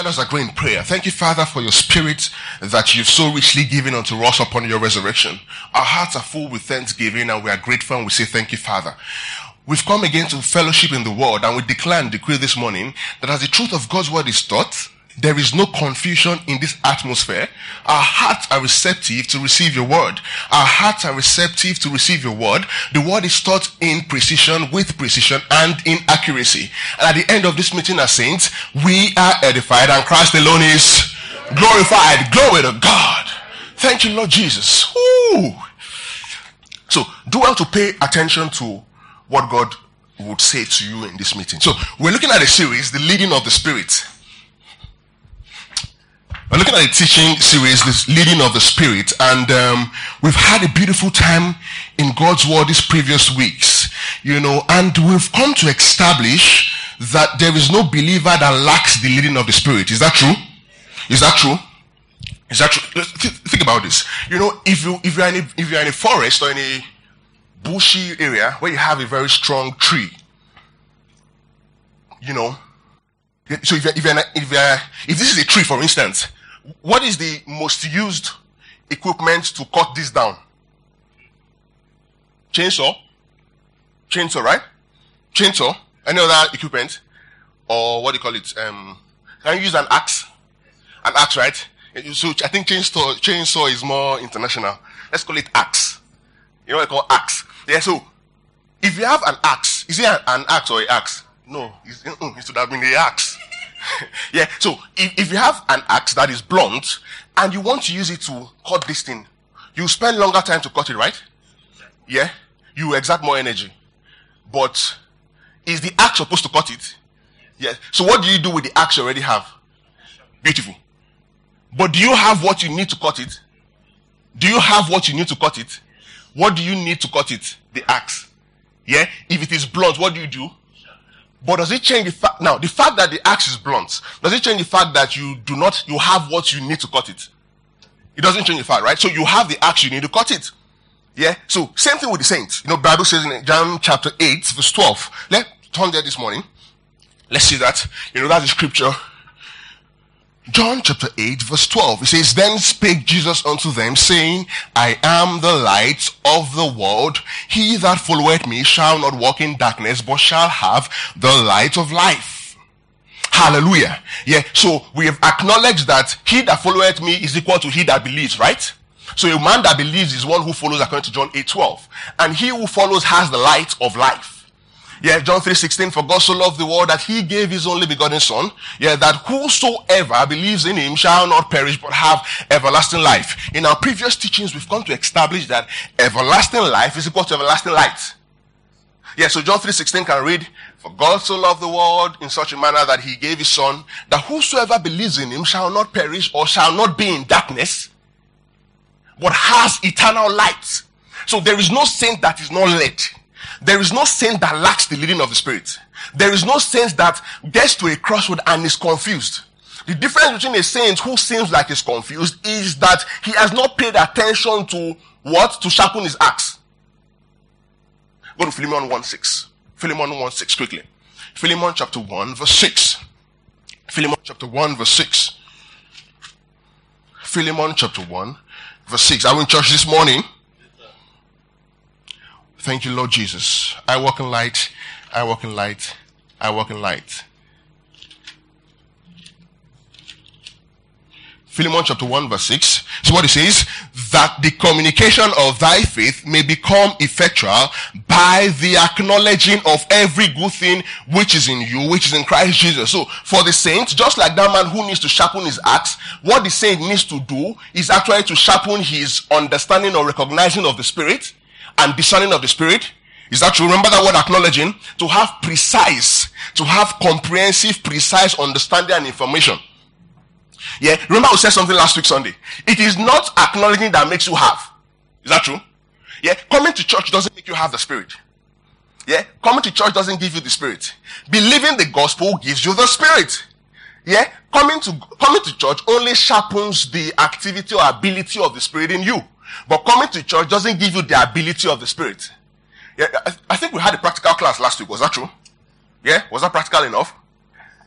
Let us agree in prayer. Thank you, Father, for your spirit that you've so richly given unto us upon your resurrection. Our hearts are full with thanksgiving and we are grateful and we say thank you, Father. We've come again to fellowship in the word and we declare and decree this morning that as the truth of God's word is taught, there is no confusion in this atmosphere. Our hearts are receptive to receive your word. Our hearts are receptive to receive your word. The word is taught in precision, with precision, and in accuracy. And at the end of this meeting as saints, we are edified and Christ alone is glorified. Glory to God. Thank you, Lord Jesus. Woo. So, do well to pay attention to what God would say to you in this meeting. So, we're looking at a series, The Leading of the Spirit. We're looking at a teaching series, this Leading of the Spirit, and we've had a beautiful time in God's Word these previous weeks, and we've come to establish that there is no believer that lacks the leading of the Spirit. Is that true? Is that true? Is that true? Think about this. If you're in a forest or in a bushy area where you have a very strong tree, so if this is a tree, for instance, what is the most used equipment to cut this down? Chainsaw, right? Chainsaw. Any other equipment, or what do you call it? Can you use an axe? An axe, right? So I think chainsaw is more international. Let's call it axe. You know what I call axe? Yeah. So if you have an axe, is it an axe or an axe? No, it should have been the axe. Yeah, so if you have an axe that is blunt and you want to use it to cut this thing, you spend longer time to cut it, right? Yeah, you exert more energy. But is the axe supposed to cut it? Yeah. So what do you do with the axe you already have? Beautiful. But do you have what you need to cut it? Do you have what you need to cut it? What do you need to cut it? The axe. Yeah. If it is blunt, what do you do? But does it change the fact, now, the fact that the axe is blunt, does it change the fact that you have what you need to cut it? It doesn't change the fact, right? So you have the axe you need to cut it. Yeah? So, same thing with the saints. Bible says in John chapter 8, verse 12. Let's turn there this morning. Let's see that. That's the scripture. John chapter 8, verse 12. It says, Then spake Jesus unto them, saying, I am the light of the world. He that followeth me shall not walk in darkness, but shall have the light of life. Hallelujah. Yeah, so we have acknowledged that he that followeth me is equal to he that believes, right? So a man that believes is one who follows according to John 8:12. And he who follows has the light of life. Yeah, John 3:16, for God so loved the world that he gave his only begotten son. Yeah, that whosoever believes in him shall not perish but have everlasting life. In our previous teachings, we've come to establish that everlasting life is equal to everlasting light. Yeah, so John 3:16 can read, for God so loved the world in such a manner that he gave his son, that whosoever believes in him shall not perish or shall not be in darkness, but has eternal light. So there is no saint that is not led. There is no saint that lacks the leading of the Spirit. There is no saint that gets to a crossroad and is confused. The difference between a saint who seems like he's confused is that he has not paid attention to what? To sharpen his axe. Go to Philemon 1:6. Philemon 1:6 quickly. Philemon chapter 1 verse 6. Philemon chapter 1 verse 6. Philemon chapter 1 verse 6. Are we in church this morning? Thank you, Lord Jesus. I walk in light. I walk in light. I walk in light. Philemon chapter 1 verse 6. So what it says, that the communication of thy faith may become effectual by the acknowledging of every good thing which is in you, which is in Christ Jesus. So for the saint, just like that man who needs to sharpen his axe, what the saint needs to do is actually to sharpen his understanding or recognizing of the Spirit and discerning of the Spirit. Is that true? Remember that word acknowledging? To have comprehensive, precise understanding and information. Yeah, remember I said something last week Sunday. It is not acknowledging that makes you have. Is that true? Yeah, coming to church doesn't make you have the Spirit. Yeah, coming to church doesn't give you the Spirit. Believing the gospel gives you the Spirit. Yeah, coming to church only sharpens the activity or ability of the Spirit in you. But coming to church doesn't give you the ability of the Spirit. Yeah, I think we had a practical class last week. Was that true? Yeah, was that practical enough?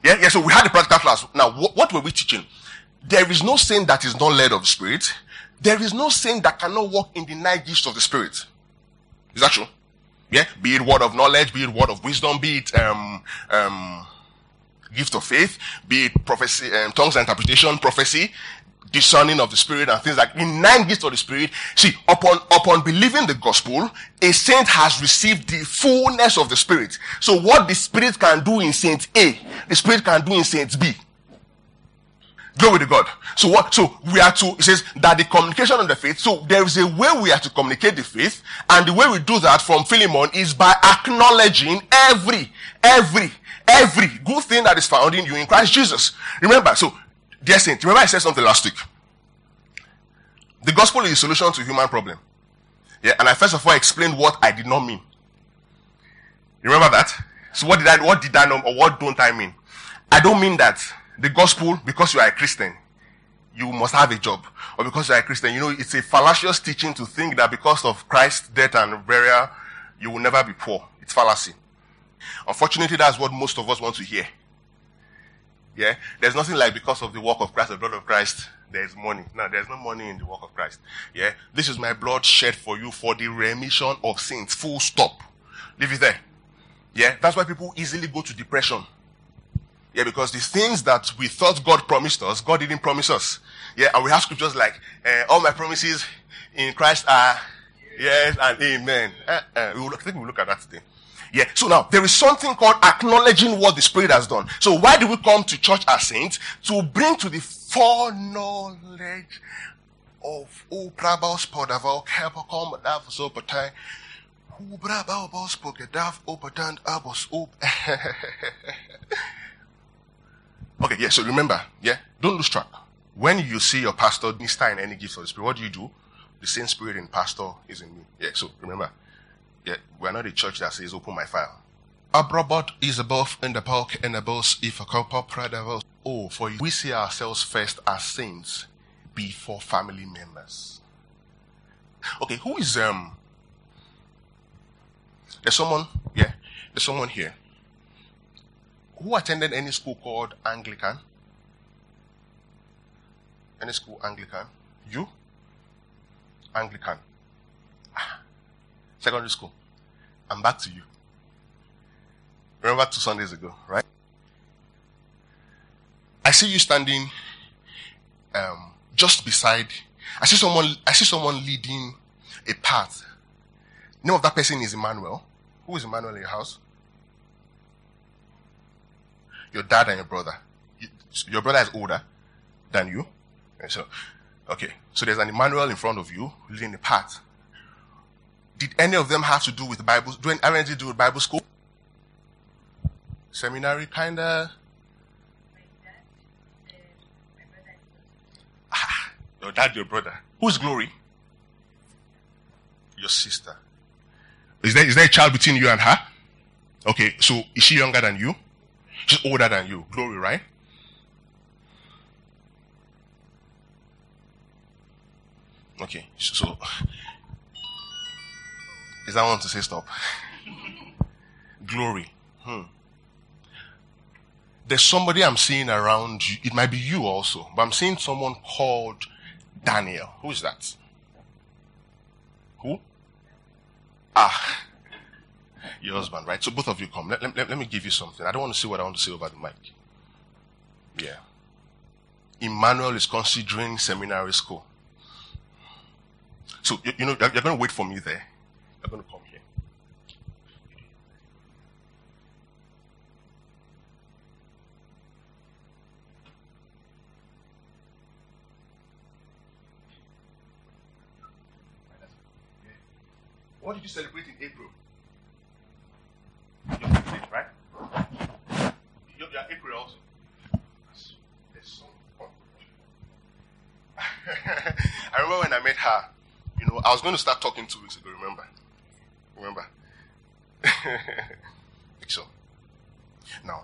Yeah. So we had the practical class. Now, what were we teaching? There is no saint that is not led of the Spirit. There is no saint that cannot walk in the 9 gifts of the Spirit. Is that true? Yeah. Be it word of knowledge, be it word of wisdom, be it gift of faith, be it prophecy, tongues and interpretation, prophecy, discerning of the Spirit, and things like in 9 gifts of the Spirit. See, upon believing the gospel, a saint has received the fullness of the Spirit. So what the Spirit can do in Saint A, the Spirit can do in Saint B. Glory to God. So what? So we are to, it says that the communication of the faith, so there is a way we are to communicate the faith, and the way we do that from Philemon is by acknowledging every good thing that is found in you in Christ Jesus. Remember, so, dear saint, remember I said something last week. The gospel is a solution to human problem. Yeah, and I first of all explained what I did not mean. You remember that? So what did I know, or what don't I mean? I don't mean that the gospel, because you are a Christian, you must have a job. Or because you are a Christian, it's a fallacious teaching to think that because of Christ's death and burial, you will never be poor. It's fallacy. Unfortunately, that's what most of us want to hear. Yeah? There's nothing like because of the work of Christ, the blood of Christ, there's money. No, there's no money in the work of Christ. Yeah? This is my blood shed for you for the remission of sins. Full stop. Leave it there. Yeah? That's why people easily go to depression. Yeah, because the things that we thought God promised us, God didn't promise us. Yeah, and we have scriptures like, all my promises in Christ are yes and amen. I think we'll look at that today. Yeah, so now, there is something called acknowledging what the Spirit has done. So why do we come to church as saints? To bring to the foreknowledge of Prabos Podavo, Kapocom, Davos, Opatai, who Brabos Pokedav, Opatand, Abos, Okay, yeah, so remember, yeah, don't lose track. When you see your pastor minister in any gift of the Spirit, what do? The same Spirit in pastor is in me. Yeah, so remember, yeah, we're not a church that says open my file. Abrabot is above in the bulk and above if a couple pradavos. Oh, for we see ourselves first as saints before family members. Okay, who is there's someone here who attended any school called Anglican? Any school Anglican? You? Anglican. Secondary school. I'm back to you. Remember 2 Sundays ago, right? I see you standing just beside. I see someone leading a path. Name of that person is Emmanuel. Who is Emmanuel in your house? Your dad and your brother. Your brother is older than you. Okay. So there's an Emmanuel in front of you leading the path. Did any of them have to do with Bible? Do anything to do with Bible school? Seminary, kinda? Your dad, your brother. Who's Glory? Your sister. Is there a child between you and her? Okay, so is she younger than you? She's older than you. Glory, right? Okay, so is that one to say stop? Glory. There's somebody I'm seeing around you. It might be you also, but I'm seeing someone called Daniel. Who is that? Who? Your husband, right? So both of you come. Let me give you something. I don't want to say what I want to say over the mic. Yeah. Emmanuel is considering seminary school. So, you're going to wait for me there. You're going to come here. What did you celebrate in April? Your birthday, right? You're April also. There's so I remember when I met her, I was going to start talking 2 weeks ago, remember? So, now,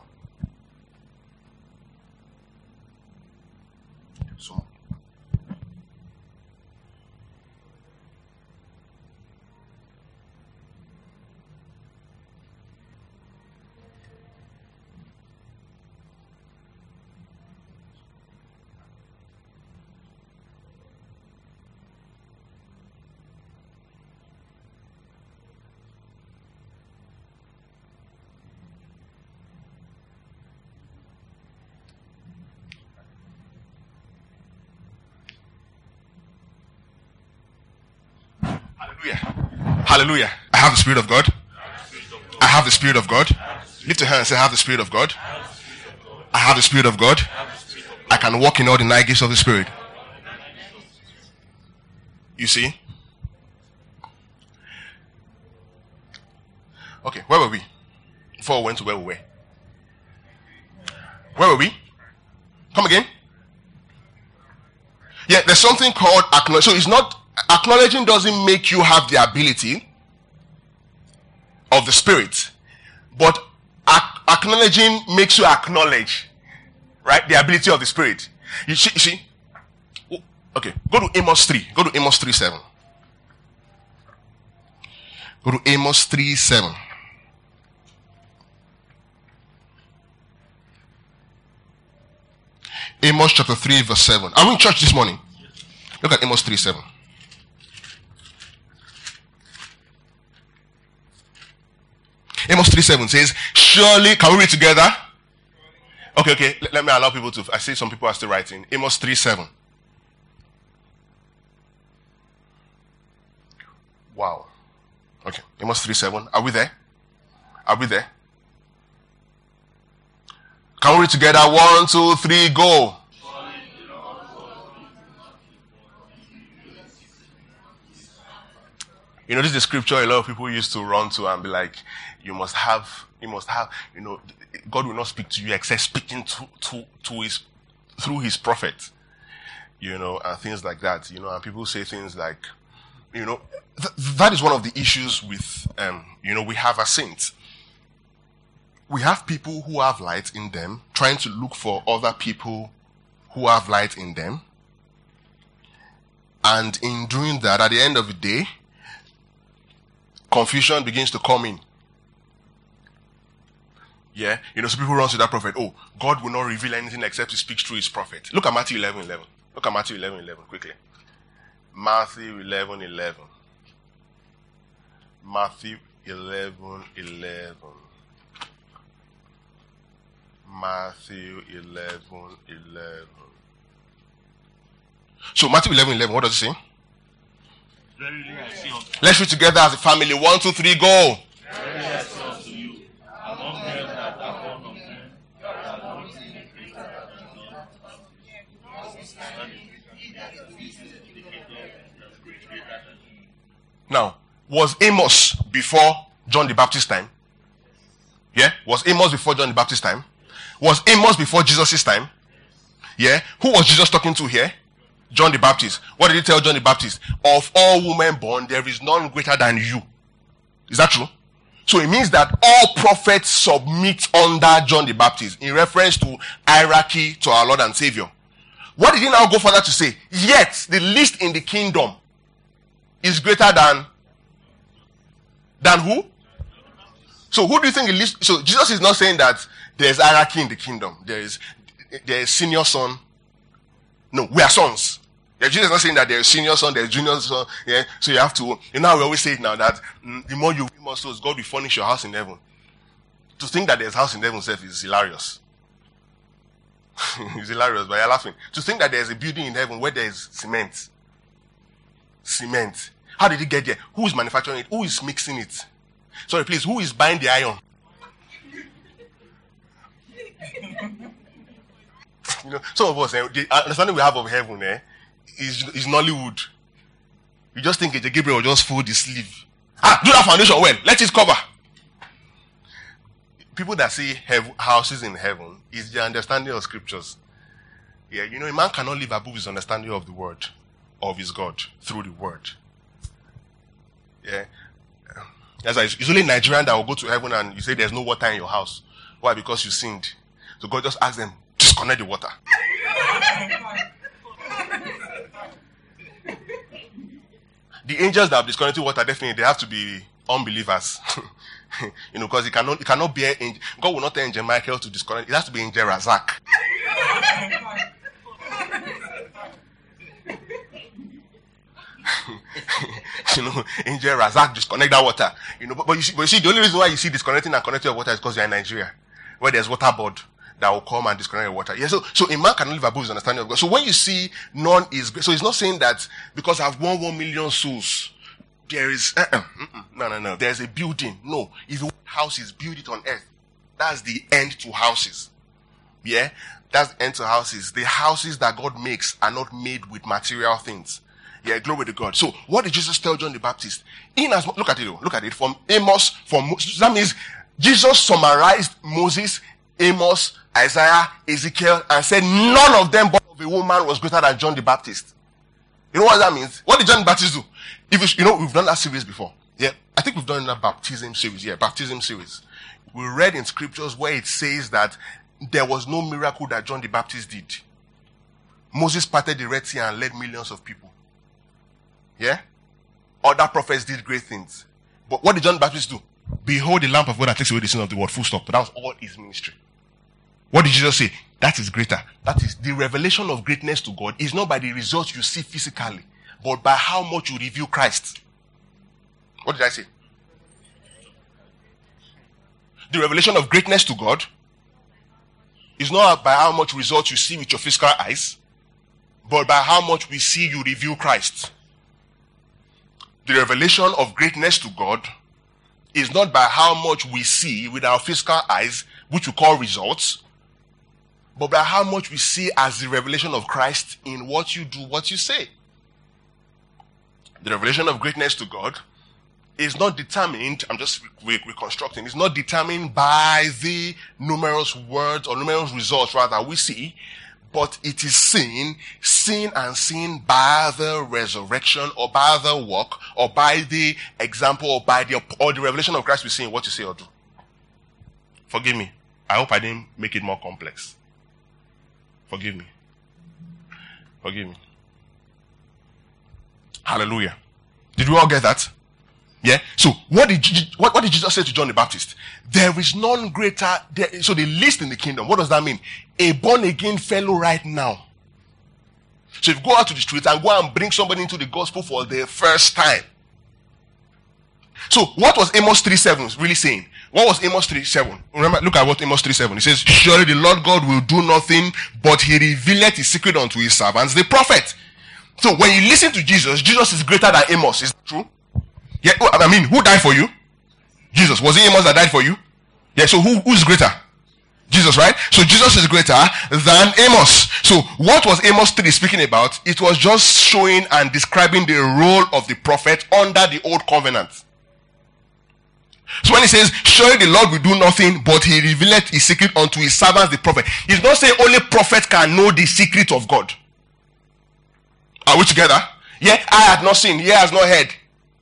so, Hallelujah. Hallelujah. I have the Spirit of God. I have the Spirit of God. Lift your hand and say, I have the Spirit of God. I have the Spirit of God. I can walk in all the 9 gifts of the Spirit. You see? Okay, where were we? Before we went to where we were. Where were we? Come again? Yeah, there's something called acknowledge. So it's not, acknowledging doesn't make you have the ability of the Spirit, but acknowledging makes you acknowledge, right, the ability of the Spirit. You see? Okay, go to Amos 3. Go to Amos 3:7. Go to Amos 3:7. Amos chapter 3 verse 7. I'm in church this morning. Look at Amos 3:7. Amos 3:7 says, surely, can we read together? Okay. Let me allow people to, I see some people are still writing. Amos 3:7. Wow. Okay, Amos 3:7. Are we there? Are we there? Can we read together? 1, 2, 3, go. You know, this is the scripture a lot of people used to run to and be like, you must have, you know, God will not speak to you except speaking through his prophet. You know, and things like that. You know, and people say things like, you know, that is one of the issues with, you know, we have as saints. We have people who have light in them, trying to look for other people who have light in them. And in doing that, at the end of the day, confusion begins to come in. Yeah, you know, so people run to that prophet. Oh, God will not reveal anything except he speaks through his prophet. Look at Matthew 11:11. Look at Matthew 11:11 quickly. Matthew 11:11. Matthew 11:11. Matthew 11:11. So Matthew 11:11, what does it say? Let's read together as a family. 1, 2, 3, go. Now, was Amos before John the Baptist's time? Yeah? Was Amos before John the Baptist's time? Was Amos before Jesus' time? Yeah? Who was Jesus talking to here? John the Baptist. What did he tell John the Baptist? Of all women born, there is none greater than you. Is that true? So it means that all prophets submit under John the Baptist in reference to hierarchy to our Lord and Savior. What did he now go further to say? Yet the least in the kingdom is greater than who? So who do you think the least? So Jesus is not saying that there's hierarchy in the kingdom. There is senior son. No, we are sons. Yeah, Jesus is not saying that there's senior son, there's junior son. Yeah, so you have to. You know, we always say it now that the more you win more souls, God will furnish your house in heaven. To think that there's house in heaven itself is hilarious. It's hilarious, but you're laughing. To think that there's a building in heaven where there's cement. Cement. How did it get there? Who is manufacturing it? Who is mixing it? Sorry, please, who is buying the iron? You know, some of us, the understanding we have of heaven is Nollywood. You just think AJ Gabriel will just fold his sleeve. Do that foundation well. Let it cover. People that see houses in heaven is their understanding of scriptures. Yeah, you know, a man cannot live above his understanding of the word, of his God, through the word. Yeah. It's only Nigerian that will go to heaven and you say there's no water in your house. Why? Because you sinned. So God just asks them, disconnect the water. The angels that have disconnected water, definitely they have to be unbelievers. You know, because it cannot be God will not tell Angel Michael to disconnect. It has to be Angel Razak. You know, Angel Razak disconnect that water. You know, but you see, the only reason why you see disconnecting and connecting your water is because you're in Nigeria, where there's water board that will come and disconnect your water. Yeah, so a man cannot live above his understanding of God. So when you see none is great, so it's not saying that because I've won 1 million souls, there is, no. There's a building. No. If you want houses, build it on earth. That's the end to houses. Yeah? That's the end to houses. The houses that God makes are not made with material things. Yeah, glory to God. So, what did Jesus tell John the Baptist? Look at it. From Amos, that means Jesus summarized Moses, Amos, Isaiah, Ezekiel, and said none of them born of a woman was greater than John the Baptist. You know what that means? What did John the Baptist do? We've done that series before. Yeah, I think we've done that baptism series. Yeah, baptism series. We read in scriptures where it says that there was no miracle that John the Baptist did. Moses parted the Red Sea and led millions of people. Yeah? Other prophets did great things. But what did John the Baptist do? Behold the lamp of God that takes away the sin of the world. Full stop. That was all his ministry. What did Jesus say? That is greater. That is the revelation of greatness to God is not by the results you see physically, but by how much you reveal Christ. What did I say? The revelation of greatness to God is not by how much results you see with your physical eyes, but by how much we see you reveal Christ. The revelation of greatness to God is not by how much we see with our physical eyes, which we call results, but by how much we see as the revelation of Christ in what you do, what you say. The revelation of greatness to God is not determined, I'm just reconstructing, it's not determined by the numerous words or numerous results rather we see, but it is seen by the resurrection or by the work or by the example or by the revelation of Christ we see in what you say or do. Forgive me. I hope I didn't make it more complex. Forgive me. Hallelujah. Did we all get that? Yeah. So what did Jesus say to John the Baptist? There is none greater. So the least in the kingdom. What does that mean? A born again fellow right now. So if you go out to the street and go and bring somebody into the gospel for the first time. So what was Amos 3:7 really saying? What was Amos 3:7? Remember, look at what Amos 3:7. It says, surely the Lord God will do nothing, but he revealeth his secret unto his servants, the prophet. So when you listen to Jesus, Jesus is greater than Amos. Is that true? Yeah, I mean, who died for you? Jesus. Was it Amos that died for you? Yeah, so who's greater? Jesus, right? So Jesus is greater than Amos. So what was Amos 3 speaking about? It was just showing and describing the role of the prophet under the old covenant. So when he says, surely the Lord will do nothing, but he revealeth his secret unto his servants the prophet. He's not saying only prophet can know the secret of God. Are we together? Yeah, eye had not seen, ear has not heard.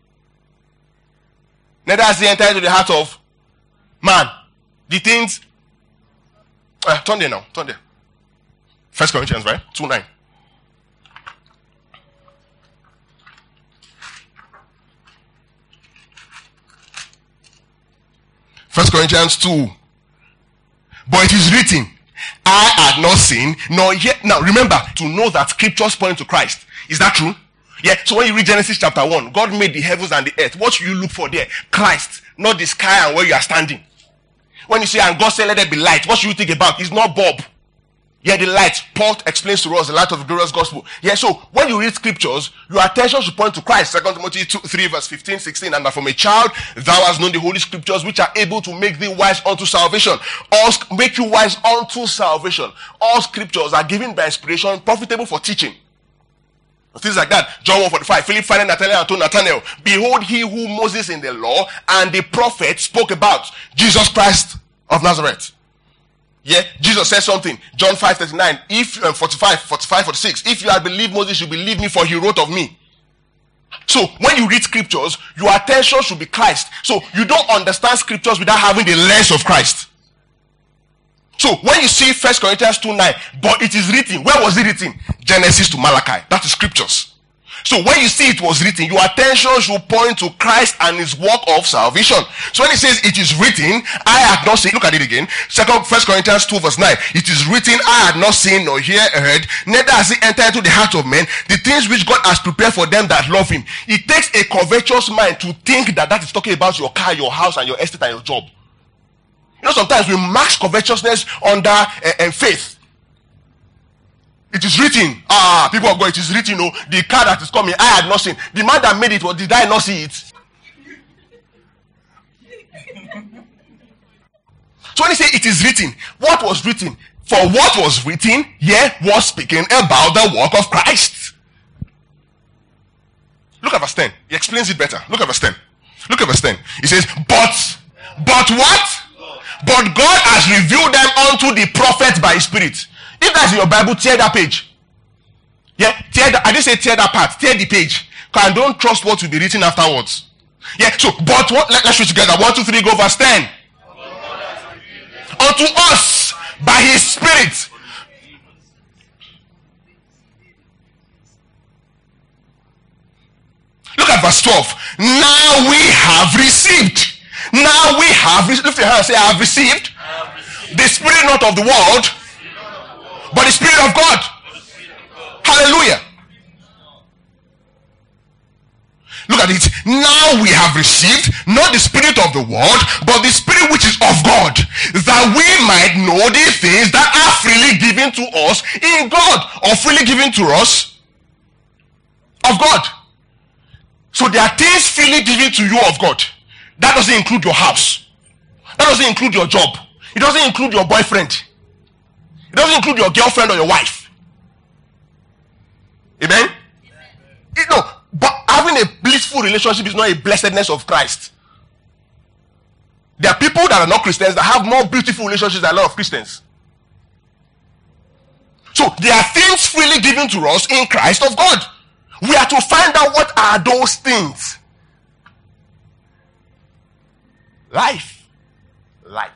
Neither has he entered into the heart of man. The things. Turn there now. Turn there. 1 Corinthians, right? 2:9. First Corinthians 2. But it is written, I had not seen, nor yet. Now remember, to know that scriptures point to Christ. Is that true? Yeah, so when you read Genesis chapter 1, God made the heavens and the earth. What should you look for there? Christ, not the sky and where you are standing. When you say, and God said, let there be light, what should you think about? It's not Bob. Yeah, the light. Paul explains to us the light of the glorious gospel. Yeah, so when you read scriptures, your attention should point to Christ. 2 Timothy 3 verse 15, 16. And that from a child, thou hast known the holy scriptures, which are able to make thee wise unto salvation. Make you wise unto salvation. All scriptures are given by inspiration, profitable for teaching. Things like that. John 1:45. Philip finding Nathanael and told Nathanael, behold, he who Moses in the law and the prophets spoke about, Jesus Christ of Nazareth. Yeah, Jesus said something. John 5:39. If 46. If you had believed Moses, you believe me, for he wrote of me. So when you read scriptures, your attention should be Christ. So you don't understand scriptures without having the lens of Christ. So when you see 1 Corinthians 2:9, but it is written, where was it written? Genesis to Malachi. That is scriptures. So when you see it was written, your attention should point to Christ and his work of salvation. So when it says it is written, I had not seen, look at it again. 1 Corinthians 2 verse 9. It is written, I had not seen nor heard, neither has it entered into the heart of men, the things which God has prepared for them that love him. It takes a covetous mind to think that is talking about your car, your house, and your estate and your job. You know, sometimes we max covetousness under faith. It is written. People of God, it is written. Oh, the car that is coming, I had not seen. The man that made it, did I not see it? So when he say it is written, what was written? For what was written here was speaking about the work of Christ. Look at verse 10. He explains it better. Look at verse 10. Look at verse 10. He says, but what? But God has revealed them unto the prophets by his spirit. If that's in your Bible, tear that page. Yeah, I didn't say tear that part. Tear the page. Because I don't trust what will be written afterwards. Yeah, so, but what? Let's read together. 1, 2, 3, go verse 10. Unto us by his spirit. Look at verse 12. Now we have received. Lift your hand and say, I have received the spirit not of the world, but the spirit of God. Hallelujah. Look at it. Now we have received not the spirit of the world, but the spirit which is of God, that we might know the things that are freely given to us in God, or freely given to us of God. So there are things freely given to you of God. That doesn't include your house. That doesn't include your job. It doesn't include your boyfriend. It doesn't include your girlfriend or your wife. Amen? No, but having a blissful relationship is not a blessedness of Christ. There are people that are not Christians that have more beautiful relationships than a lot of Christians. So there are things freely given to us in Christ of God. We are to find out what are those things. Life. Light.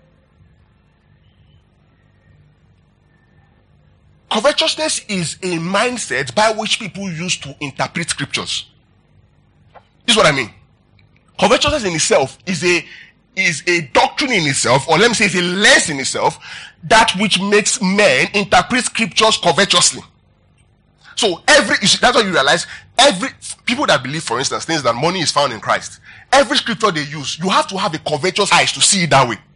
Covetousness is a mindset by which people use to interpret scriptures. This is what I mean. Covetousness in itself is a doctrine in itself, or let me say it's a lens in itself, that which makes men interpret scriptures covetously. So that's why you realize people that believe, for instance, things that money is found in Christ. Every scripture they use, you have to have a covetous eyes to see it that way.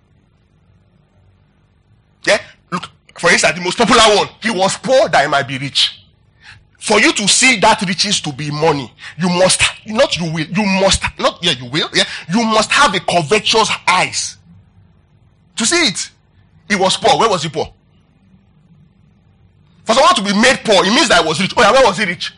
Yeah? Look, for instance, the most popular one, he was poor that he might be rich. For you to see that riches to be money, you must have a covetous eyes to see it. He was poor. Where was he poor? For someone to be made poor, it means that he was rich. Oh yeah, where was he rich?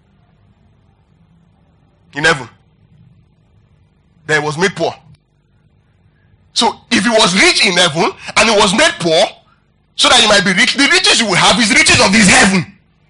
In heaven. Then he was made poor. So if he was rich in heaven and he was made poor so that he might be rich, the riches you will have is riches of this heaven.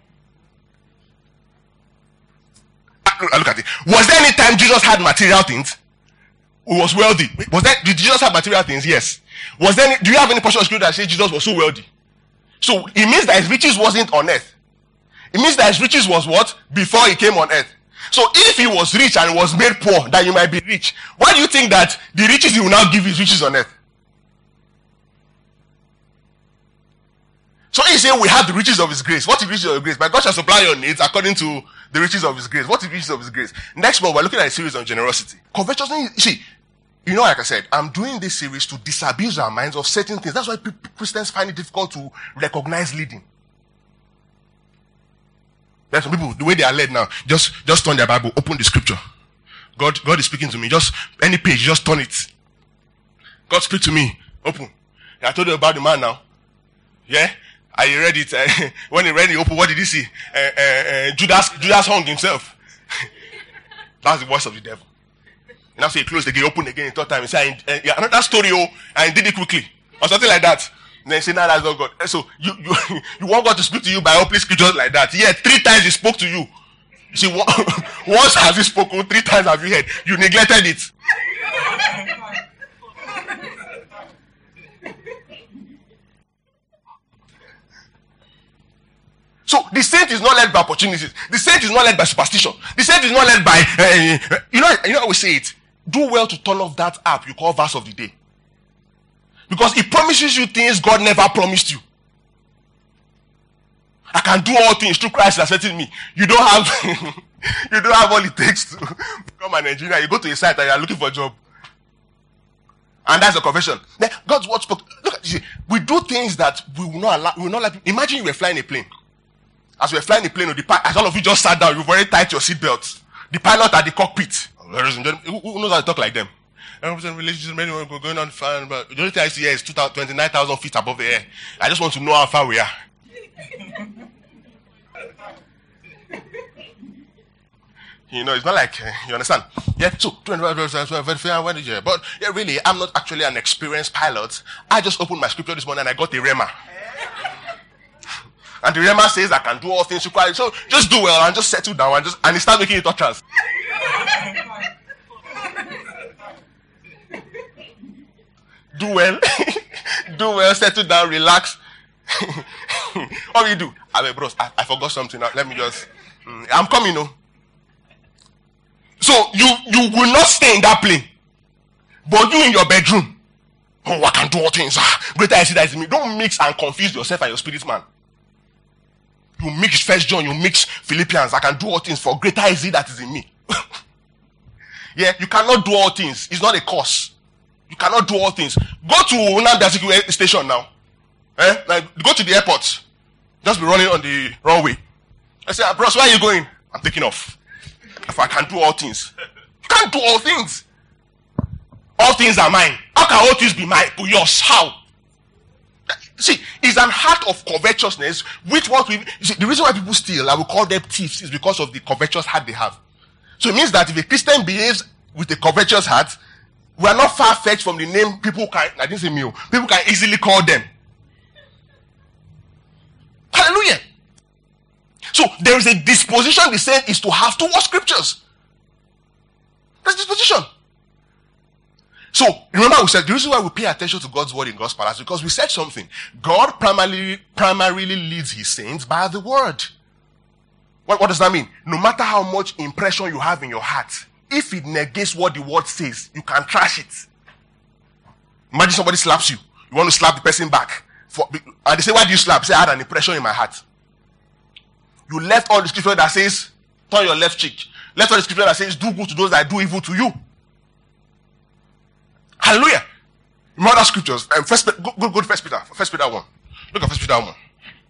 Look at it. Was there any time Jesus had material things? He was wealthy. Did Jesus have material things? Yes. Do you have any portion of scripture that says Jesus was so wealthy? So it means that his riches wasn't on earth. It means that his riches was what? Before he came on earth. So if he was rich and was made poor, that you might be rich, why do you think that the riches he will now give his riches on earth? So he said we have the riches of his grace. What is the riches of his grace? My God shall supply your needs according to the riches of his grace. What is the riches of his grace? Next month we're looking at a series on generosity. Covetousness, like I said, I'm doing this series to disabuse our minds of certain things. That's why Christians find it difficult to recognize leading. There's some people, the way they are led now, just turn their Bible, open the scripture. God is speaking to me. Just any page, just turn it. God speak to me. Open. I told you about the man now. Yeah? I read it. When he read it, open, what did he see? Judas hung himself. That's the voice of the devil. And after he closed again, opened again, the third time, he said, another story, and he did it quickly. Or something like that. And then he said, no, that's not God. So you want God to speak to you by opening scriptures like that. Yeah, 3 times he spoke to you. See, once has he spoken, 3 times have you heard. You neglected it. So the saint is not led by opportunities. The saint is not led by superstition. The saint is not led by, you know how we say it. Do well to turn off that app you call verse of the day. Because it promises you things God never promised you. I can do all things through Christ that strengthens me. You don't have all it takes to become an engineer. You go to a site and you are looking for a job. And that's the confession. Then God's word spoke. Look at you. We do things that we will not allow. We will not like. Imagine you were flying a plane. As we were flying a plane, as all of you just sat down, you've already tied your seatbelts. The pilot at the cockpit. Who knows how to talk like them? Relationship going on fine, but the only thing I see here is 29,000 feet above the air. I just want to know how far we are. You know, it's not like, you understand? Yeah, so, but yeah, really, I'm not actually an experienced pilot. I just opened my scripture this morning and I got a rhema. And the rhema says I can do all things required. So, just do well and just settle down and start making it utterance. Do well, settle down, relax. What will you do? Bros, I forgot something. Now. Let me just, I'm coming, no. So you will not stay in that plane, but you in your bedroom. Oh, I can do all things. Greater I see that is in me. Don't mix and confuse yourself and your spirit man. You mix 1 John, you mix Philippians. I can do all things for greater is he that is in me. Yeah, you cannot do all things. It's not a curse. You cannot do all things. Go to Nnamdi Azikiwe station now. Like, go to the airport. Just be running on the runway. I say, bros, where are you going? I'm taking off. If I can do all things. You can't do all things. All things are mine. How can all things be mine? But yours, how? See, it's an heart of covetousness, which the reason why people steal, I will call them thieves, is because of the covetous heart they have. So it means that if a Christian behaves with a covetous heart, we are not far-fetched from the name people can easily call them. Hallelujah. So there is a disposition the saint is to have towards scriptures. That's disposition. So remember we said the reason why we pay attention to God's word in God's palace, because we said something. God primarily leads his saints by the word. What does that mean? No matter how much impression you have in your heart, if it negates what the word says, you can trash it. Imagine somebody slaps you. You want to slap the person back. And they say, why do you slap? Say, I had an impression in my heart. You left all the scripture that says, turn your left cheek. Left all the scripture that says, do good to those that do evil to you. Hallelujah. Remember that scriptures. Go to 1 Peter. 1 Peter 1. Look at 1 Peter 1.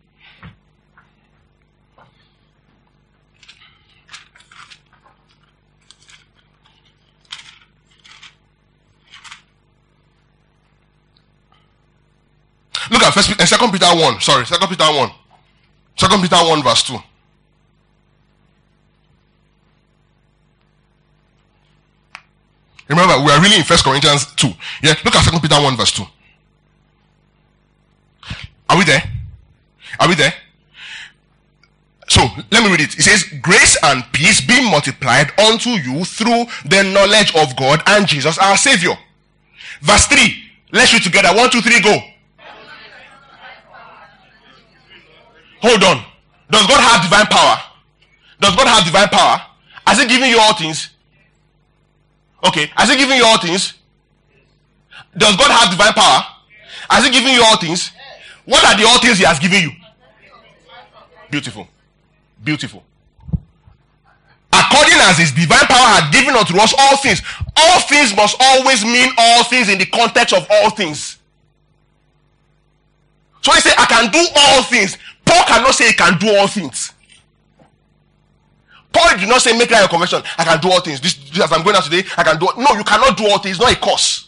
Look at 2 Peter 1. Sorry, 2 Peter 1. 2 Peter 1 verse 2. Remember, we are really in 1 Corinthians 2. Yeah, look at 2 Peter 1 verse 2. Are we there? Are we there? So, let me read it. It says, grace and peace be multiplied unto you through the knowledge of God and Jesus our Savior. Verse 3. Let's read together. 1, 2, 3, go. Hold on. Does God have divine power? Does God have divine power? Has he given you all things? Okay. Has he given you all things? Does God have divine power? Has he given you all things? What are the all things he has given you? Beautiful. Beautiful. According as his divine power had given unto us all things. All things must always mean all things in the context of all things. So he said, I can do all things. Paul cannot say he can do all things. Paul did not say, make that a conversion. I can do all things. This as I'm going out today, I can do all. No, you cannot do all things. It's not a curse.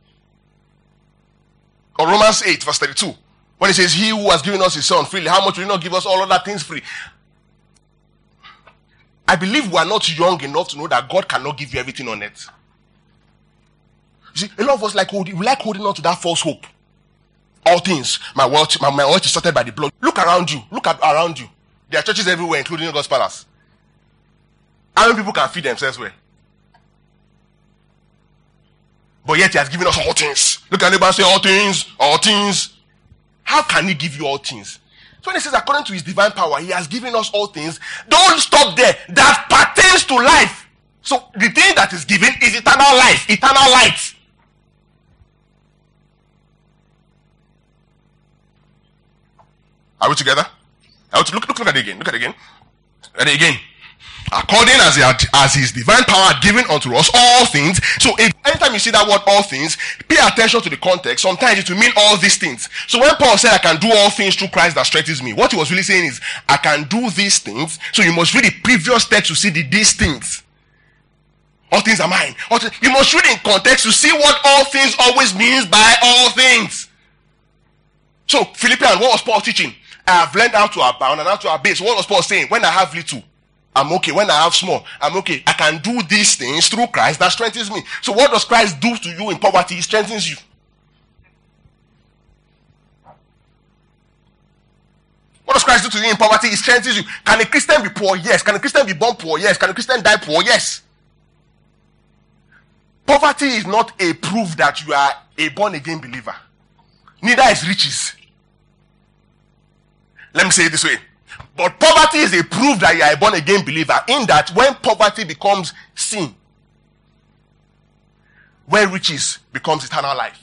Or Romans 8 verse 32. When he says, he who has given us his son freely, how much will he not give us all other things free? I believe we are not young enough to know that God cannot give you everything on it. You see, a lot of us like holding on to that false hope. All things. My wealth is sorted by the blood. Look around you. Look around you. There are churches everywhere, including God's palace. How many people can feed themselves well? But yet he has given us all things. Look at neighbor and say, all things, all things. How can he give you all things? So when he says, according to his divine power, he has given us all things. Don't stop there. That pertains to life. So the thing that is given is eternal life, eternal light. Are we together? Look at it again. Look at it again. At it again. According as his divine power had given unto us all things. So anytime you see that word all things, pay attention to the context. Sometimes it will mean all these things. So when Paul said I can do all things through Christ that strengthens me, what he was really saying is I can do these things. So you must read the previous text to see these things. All things are mine. You must read in context to see what all things always means by all things. So Philippians, what was Paul teaching? I have learned how to abound and how to abase. What was Paul saying? When I have little, I'm okay. When I have small, I'm okay. I can do these things through Christ that strengthens me. So what does Christ do to you in poverty? He strengthens you. What does Christ do to you in poverty? He strengthens you. Can a Christian be poor? Yes. Can a Christian be born poor? Yes. Can a Christian die poor? Yes. Poverty is not a proof that you are a born-again believer. Neither is riches. Let me say it this way. But poverty is a proof that you are a born-again believer, in that when poverty becomes sin, when riches becomes eternal life.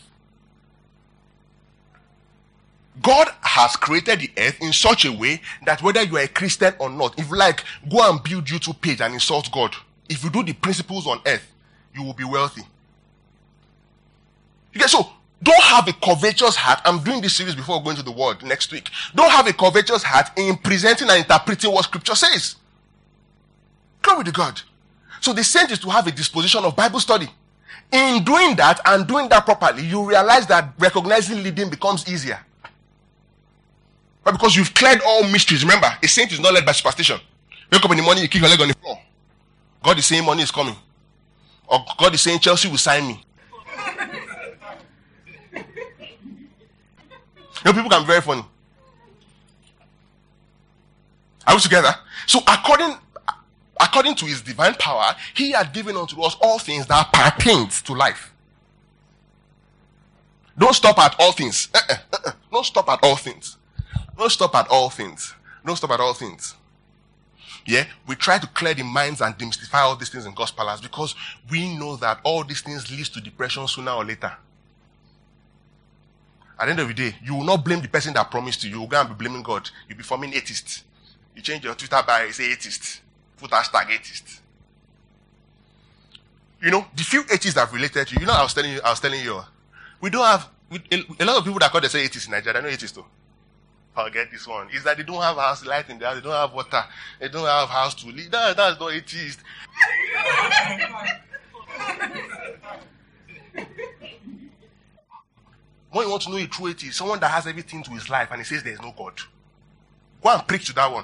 God has created the earth in such a way that whether you are a Christian or not, if you like, go and build YouTube page and insult God. If you do the principles on earth, you will be wealthy. Okay, so don't have a covetous heart. I'm doing this series before going to the word next week. Don't have a covetous heart in presenting and interpreting what scripture says. Glory to God. So the saint is to have a disposition of Bible study. In doing that and doing that properly, you realize that recognizing leading becomes easier. But because you've cleared all mysteries. Remember, a saint is not led by superstition. Wake up in the morning, you kick your leg on the floor. God is saying money is coming. Or God is saying Chelsea will sign me. People can be very funny. Are we together? So according to his divine power, he had given unto us all things that pertain to life. Don't stop at all things. Don't stop at all things. Don't stop at all things. Don't stop at all things. Yeah, we try to clear the minds and demystify all these things in God's palace because we know that all these things leads to depression sooner or later. At the end of the day, you will not blame the person that promised you. You will go and be blaming God. You'll be forming atheists. You change your Twitter bio, you say atheist. Put hashtag atheist. You know, the few atheists that have related to you, I was telling you, we don't have, a lot of people that call themselves atheists in Nigeria, they know atheists too. Forget this one. Is that they don't have house light in the house, they don't have water, they don't have house to live. That's not atheist. When you want to know a true atheist, someone that has everything to his life and he says there is no God. Go and preach to that one.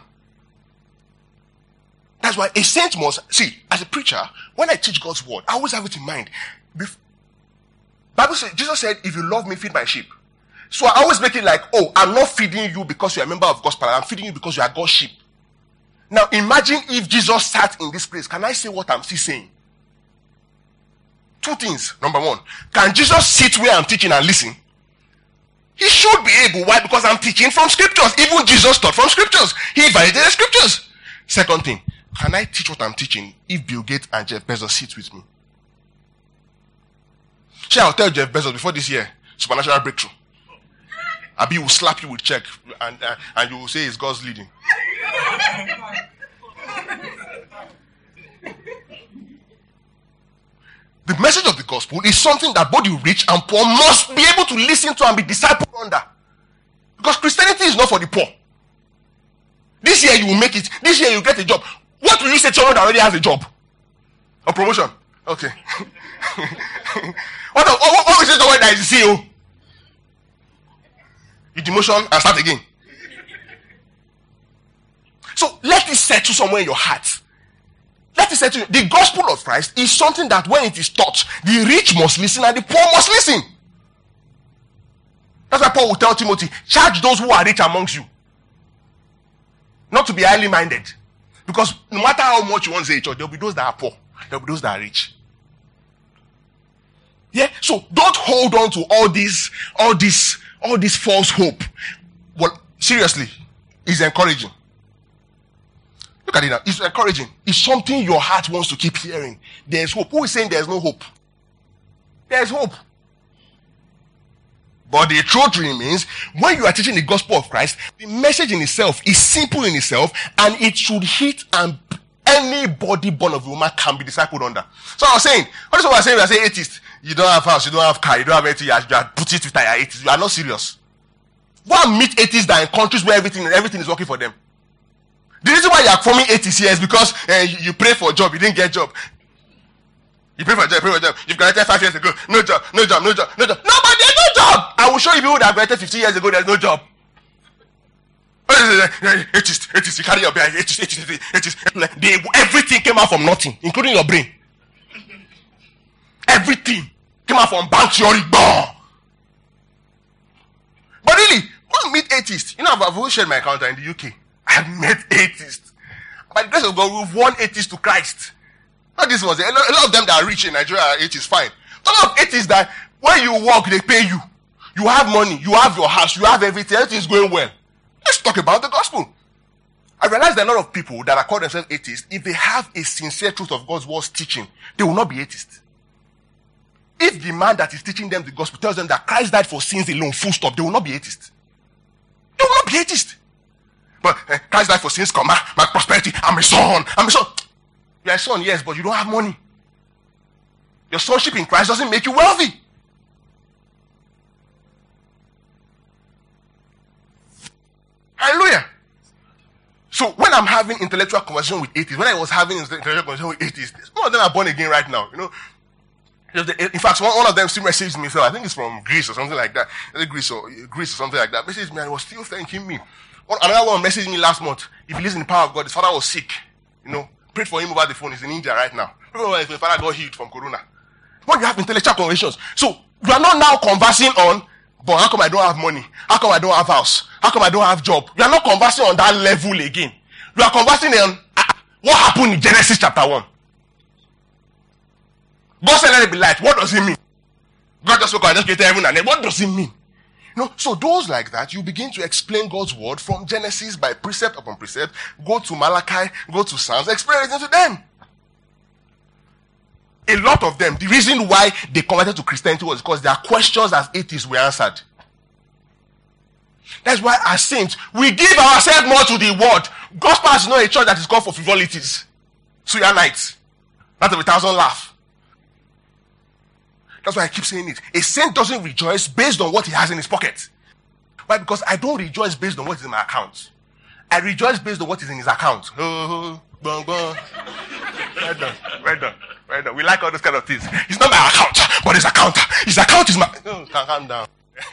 That's why a saint must, see, as a preacher, when I teach God's word, I always have it in mind. Bible says, Jesus said, if you love me, feed my sheep. So I always make it like, oh, I'm not feeding you because you're a member of God's palace. I'm feeding you because you are God's sheep. Now imagine if Jesus sat in this place. Can I say what I'm still saying? Two things. Number one, can Jesus sit where I'm teaching and listen? He should be able. Why? Because I'm teaching from scriptures. Even Jesus taught from scriptures. He validated scriptures. Second thing, can I teach what I'm teaching if Bill Gates and Jeff Bezos sit with me? Sure, I'll tell Jeff Bezos before this year, supernatural breakthrough. Abi will slap you with check and you will say it's God's leading. The message of the gospel is something that both the rich and poor must be able to listen to and be discipled under. Because Christianity is not for the poor. This year you will make it. This year you get a job. What will you say to someone that already has a job? A promotion? Okay. What will you say to someone that is a CEO? You demotion and start again. So let it settle somewhere in your heart. Let it settle. The gospel of Christ is something that when it is taught, the rich must listen and the poor must listen. That's why Paul will tell Timothy, charge those who are rich amongst you not to be highly minded. Because no matter how much you want to say church, there will be those that are poor. There will be those that are rich. Yeah? So don't hold on to all this false hope. Well, seriously, it's encouraging. Look at it now. It's encouraging. It's something your heart wants to keep hearing. There's hope. Who is saying there's no hope? There's hope. But the truth remains, when you are teaching the gospel of Christ, the message in itself is simple in itself, and it should hit and anybody born of a woman can be discipled under. So I was saying, what is what I was saying? I say atheist. You don't have house, you don't have car, you don't have anything, you are putting Twitter, you are atheist. You are not serious. Go and meet atheists that are in countries where everything is working for them. The reason why you are forming atheists here is because you pray for a job, you didn't get a job. You pray for a job, You've graduated 5 years ago, no job. No, but there's no job. I will show you people that graduated 15 years ago, there's no job. Atheist, you carry your behind, atheist. Everything came out from nothing, including your brain. Everything came out from bank theory. But really, when I meet atheists, I've always shared my encounter in the UK. I've met atheists. By the grace of God, we've won atheists to Christ. Not this was a lot of them that are rich in Nigeria are atheists, fine. Some of atheists that when you work, they pay you. You have money, you have your house, you have everything is going well. Let's talk about the gospel. I realize that a lot of people that are called themselves atheists, if they have a sincere truth of God's word's teaching, they will not be atheists. If the man that is teaching them the gospel tells them that Christ died for sins alone, full stop, they will not be atheists. They will not be atheists. But Christ died for sins, my prosperity, I'm a son. You're a son, yes, but you don't have money. Your sonship in Christ doesn't make you wealthy. Hallelujah. So when I'm having intellectual conversation with atheists, when I was having intellectual conversation with atheists, some of them are born again right now, In fact, one of them still messaged me, so I think it's from Greece or something like that. Greece or something like that. Messaged me and was still thanking me. Another one messaged me last month. He believes in the power of God. His father was sick. Prayed for him over the phone. He's in India right now. His father got healed from corona. When you have intellectual conversations, so you are not now conversing on, but how come I don't have money? How come I don't have house? How come I don't have job? You are not conversing on that level again. You are conversing on what happened in Genesis chapter 1. God said let it be light. What does it mean? God just spoke, I just created heaven and earth. What does it mean? So those like that, you begin to explain God's word from Genesis by precept upon precept. Go to Malachi, go to Psalms, explain it to them. A lot of them, the reason why they converted to Christianity was because their questions as atheists were answered. That's why as saints, we give ourselves more to the word. Gospel is not a church that is called for frivolities. Suya nights. Not of 1,000 laugh. That's why I keep saying it. A saint doesn't rejoice based on what he has in his pocket. Why? Because I don't rejoice based on what is in my account. I rejoice based on what is in his account. Well done. We like all those kind of things. It's not my account, but his account. His account is my... calm down.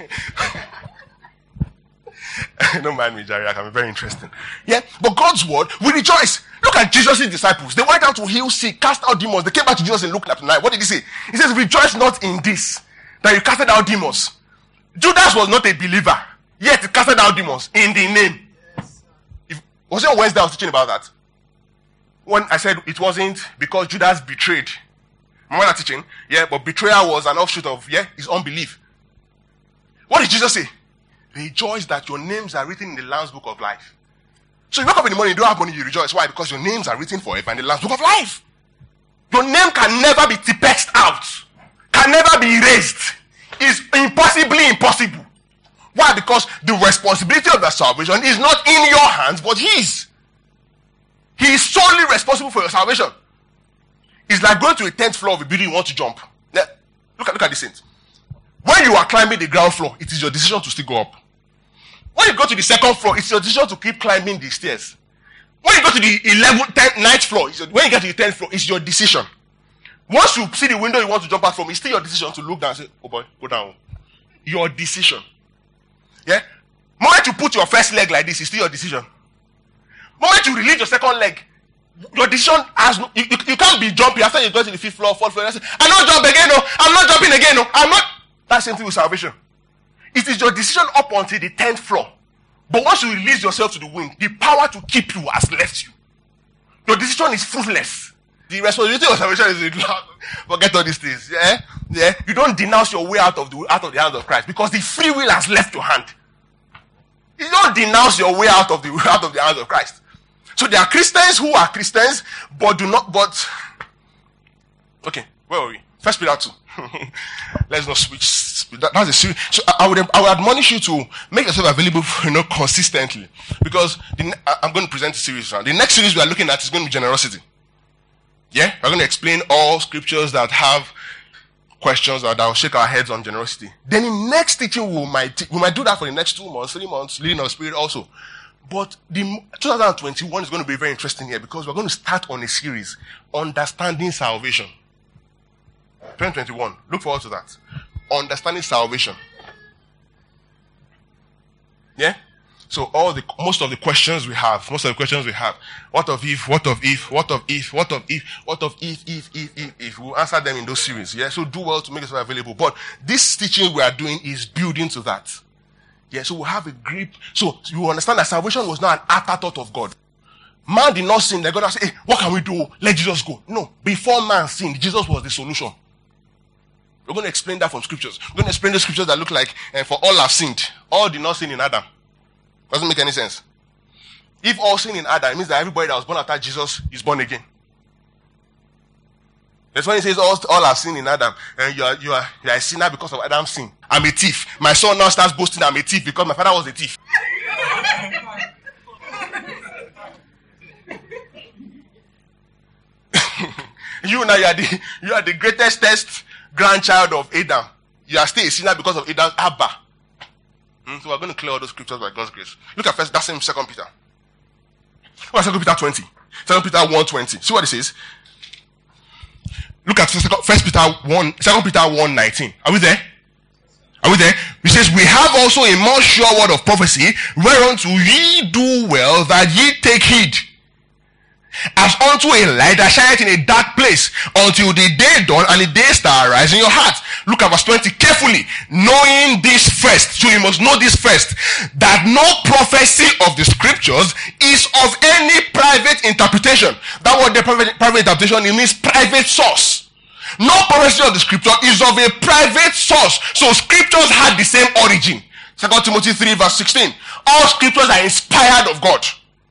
Don't mind me, Jerry. I can be very interesting. Yeah, but God's word, we rejoice. Look at Jesus' disciples. They went out to heal sick, cast out demons. They came back to Jesus in Luke chapter 9. What did he say? He says, rejoice not in this, that you casted out demons. Judas was not a believer, yet he casted out demons in the name. Yes, was it on Wednesday I was teaching about that? When I said it wasn't because Judas betrayed. Remember that teaching? Yeah, but betrayal was an offshoot of, his unbelief. What did Jesus say? Rejoice that your names are written in the Lamb's book of life. So you wake up in the morning, you don't have money, you rejoice. Why? Because your names are written forever in the Lamb's book of life. Your name can never be tipexed out. Can never be erased. It's impossibly impossible. Why? Because the responsibility of the salvation is not in your hands, but his. He is solely responsible for your salvation. It's like going to a 10th floor of a building you want to jump. Now, look at this thing. When you are climbing the ground floor, it is your decision to still go up. When you go to the 2nd floor, it's your decision to keep climbing the stairs. When you go to the 9th floor, when you get to the 10th floor, it's your decision. Once you see the window you want to jump out from, it's still your decision to look down and say, oh boy, go down. Your decision. Yeah? Moment you put your first leg like this, it's still your decision. Moment you release your second leg, your decision has no, you can't be jumping after you go to the 5th floor, 4th floor, and say, I'm not jumping again, no. I'm not jumping again, no. I'm not. That's the same thing with salvation. It is your decision up until the 10th floor. But once you release yourself to the wind, the power to keep you has left you. Your decision is fruitless. The responsibility of salvation is forget all these things. Yeah. You don't denounce your way out of the hands of Christ because the free will has left your hand. You don't denounce your way out of the hands of Christ. So there are Christians who are Christians, but okay, where are we? 1 Peter 2. Let's not switch That's a series. So I would admonish you to make yourself available, consistently, because I'm going to present a series now. The next series we are looking at is going to be generosity. Yeah, we're going to explain all scriptures that have questions that will shake our heads on generosity. Then in next teaching, we might do that for the next 2 months, 3 months, leading our spirit also. But the 2021 is going to be very interesting here because we're going to start on a series, Understanding Salvation. 2021. Look forward to that. Understanding salvation. Yeah? So most of the questions we have, what of if, we'll answer them in those series. Yeah? So do well to make yourself available. But this teaching we are doing is building to that. Yeah, so we'll have a grip. So you understand that salvation was not an afterthought of God. Man did not sin. God said, hey, what can we do? Let Jesus go. No. Before man sinned, Jesus was the solution. We're going to explain that from scriptures. We're going to explain the scriptures that look like, for all have sinned. All did not sin in Adam. Doesn't make any sense. If all sin in Adam, it means that everybody that was born after Jesus is born again. That's when he says all have sinned in Adam. And you are a sinner because of Adam's sin. I'm a thief. My son now starts boasting I'm a thief because my father was a thief. You are the greatest grandchild of Adam. You are still a sinner because of Adam's Abba. So we're going to clear all those scriptures by God's grace. Look at that same 2 Peter. What is 2 Peter 20? 2 Peter 1:20. See what it says? Look at 2 Peter 1:19. Are we there? Are we there? It says, we have also a more sure word of prophecy, whereunto ye do well that ye take heed. As unto a light that shineth in a dark place, until the day dawn and the day star arise in your heart. Look at verse 20 carefully. Knowing this first, so you must know this first, that no prophecy of the scriptures is of any private interpretation. That word, the private interpretation, it means private source. No prophecy of the scripture is of a private source. So scriptures had the same origin. 2 Timothy 3 verse 16. All scriptures are inspired of God.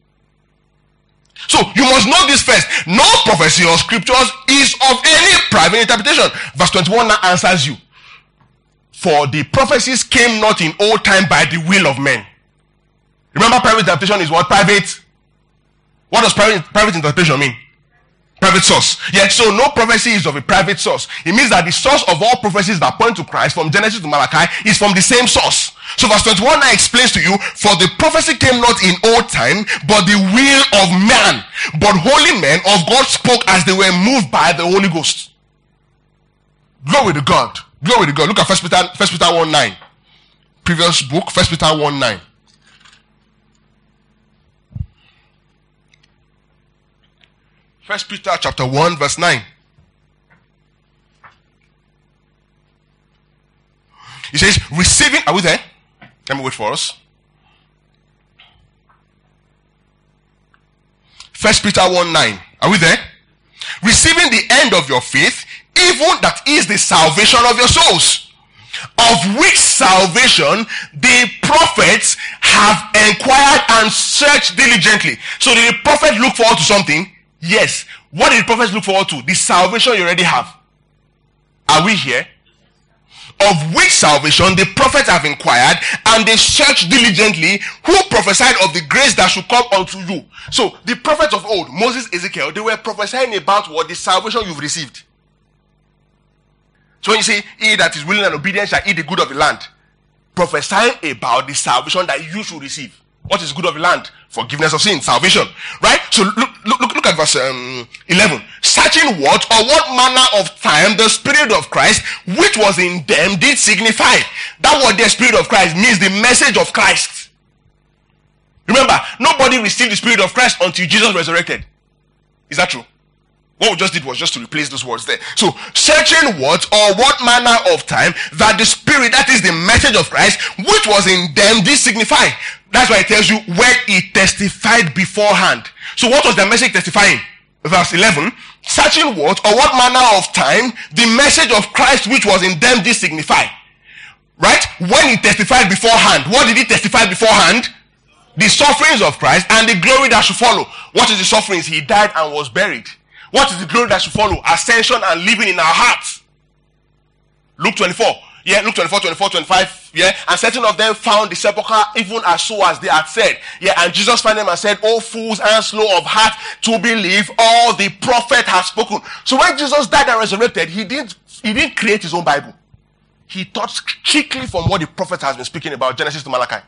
So you must know this first. No prophecy of scriptures is of any private interpretation. Verse 21 now answers you. For the prophecies came not in old time by the will of men. Remember, private interpretation is what? Private. What does private interpretation mean? Private source. Yet, so no prophecy is of a private source. It means that the source of all prophecies that point to Christ from Genesis to Malachi is from the same source. So verse 21 now explains to you, for the prophecy came not in old time, but the will of man. But holy men of God spoke as they were moved by the Holy Ghost. Glory to God. Glory to God. Look at 1 Peter 1:9. Previous book, 1 Peter 1:9. 1 Peter chapter 1 verse 9. It says, receiving, are we there? Let me wait for us. 1 Peter 1:9. Are we there? Receiving the end of your faith, even that is the salvation of your souls, of which salvation the prophets have inquired and searched diligently. So did the prophet look forward to something? Yes. What did the prophets look forward to? The salvation you already have. Are we here? Of which salvation the prophets have inquired, and they searched diligently, who prophesied of the grace that should come unto you. So the prophets of old, Moses, Ezekiel, they were prophesying about what? The salvation you've received. So when you say, he that is willing and obedient shall eat the good of the land, prophesying about the salvation that you should receive. What is good of the land? Forgiveness of sin, salvation. Right? So look at verse 11. Searching what or what manner of time the Spirit of Christ which was in them did signify. That word, the Spirit of Christ, means the message of Christ. Remember, nobody received the Spirit of Christ until Jesus resurrected. Is that true? What we just did was just to replace those words there. So, searching what or what manner of time that the Spirit, that is the message of Christ, which was in them, did signify. That's why it tells you when it testified beforehand. So what was the message testifying? Verse 11. Searching what or what manner of time the message of Christ which was in them did signify. Right? When he testified beforehand, what did he testify beforehand? The sufferings of Christ and the glory that should follow. What is the sufferings? He died and was buried. What is the glory that should follow? Ascension and living in our hearts. Luke 24. Yeah, Luke 24, 24, 25. Yeah, and certain of them found the sepulchre even as so as they had said. Yeah, and Jesus found them and said, "O fools and slow of heart to believe all the prophet has spoken." So when Jesus died and resurrected, he didn't create his own Bible. He taught strictly from what the prophet has been speaking about, Genesis to Malachi.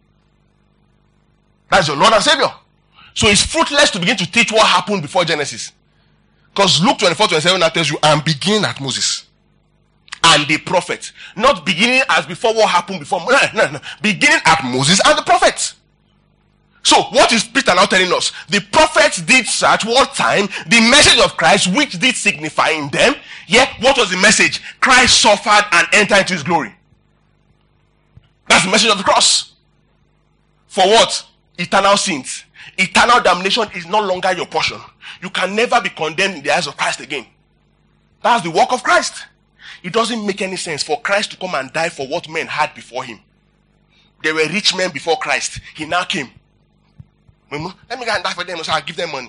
That's your Lord and Savior. So it's fruitless to begin to teach what happened before Genesis. Because Luke 24, 27 now tells you, and begin at Moses and the prophet. Not beginning as before what happened before. No. Beginning at Moses and the prophet. So what is Peter now telling us? The prophets did search what time? The message of Christ, which did signify in them. Yeah, what was the message? Christ suffered and entered into his glory. That's the message of the cross. For what? Eternal sins. Eternal damnation is no longer your portion. You can never be condemned in the eyes of Christ again. That's the work of Christ. It doesn't make any sense for Christ to come and die for what men had before him. There were rich men before Christ. He now came. Let me go and die for them, so I'll give them money.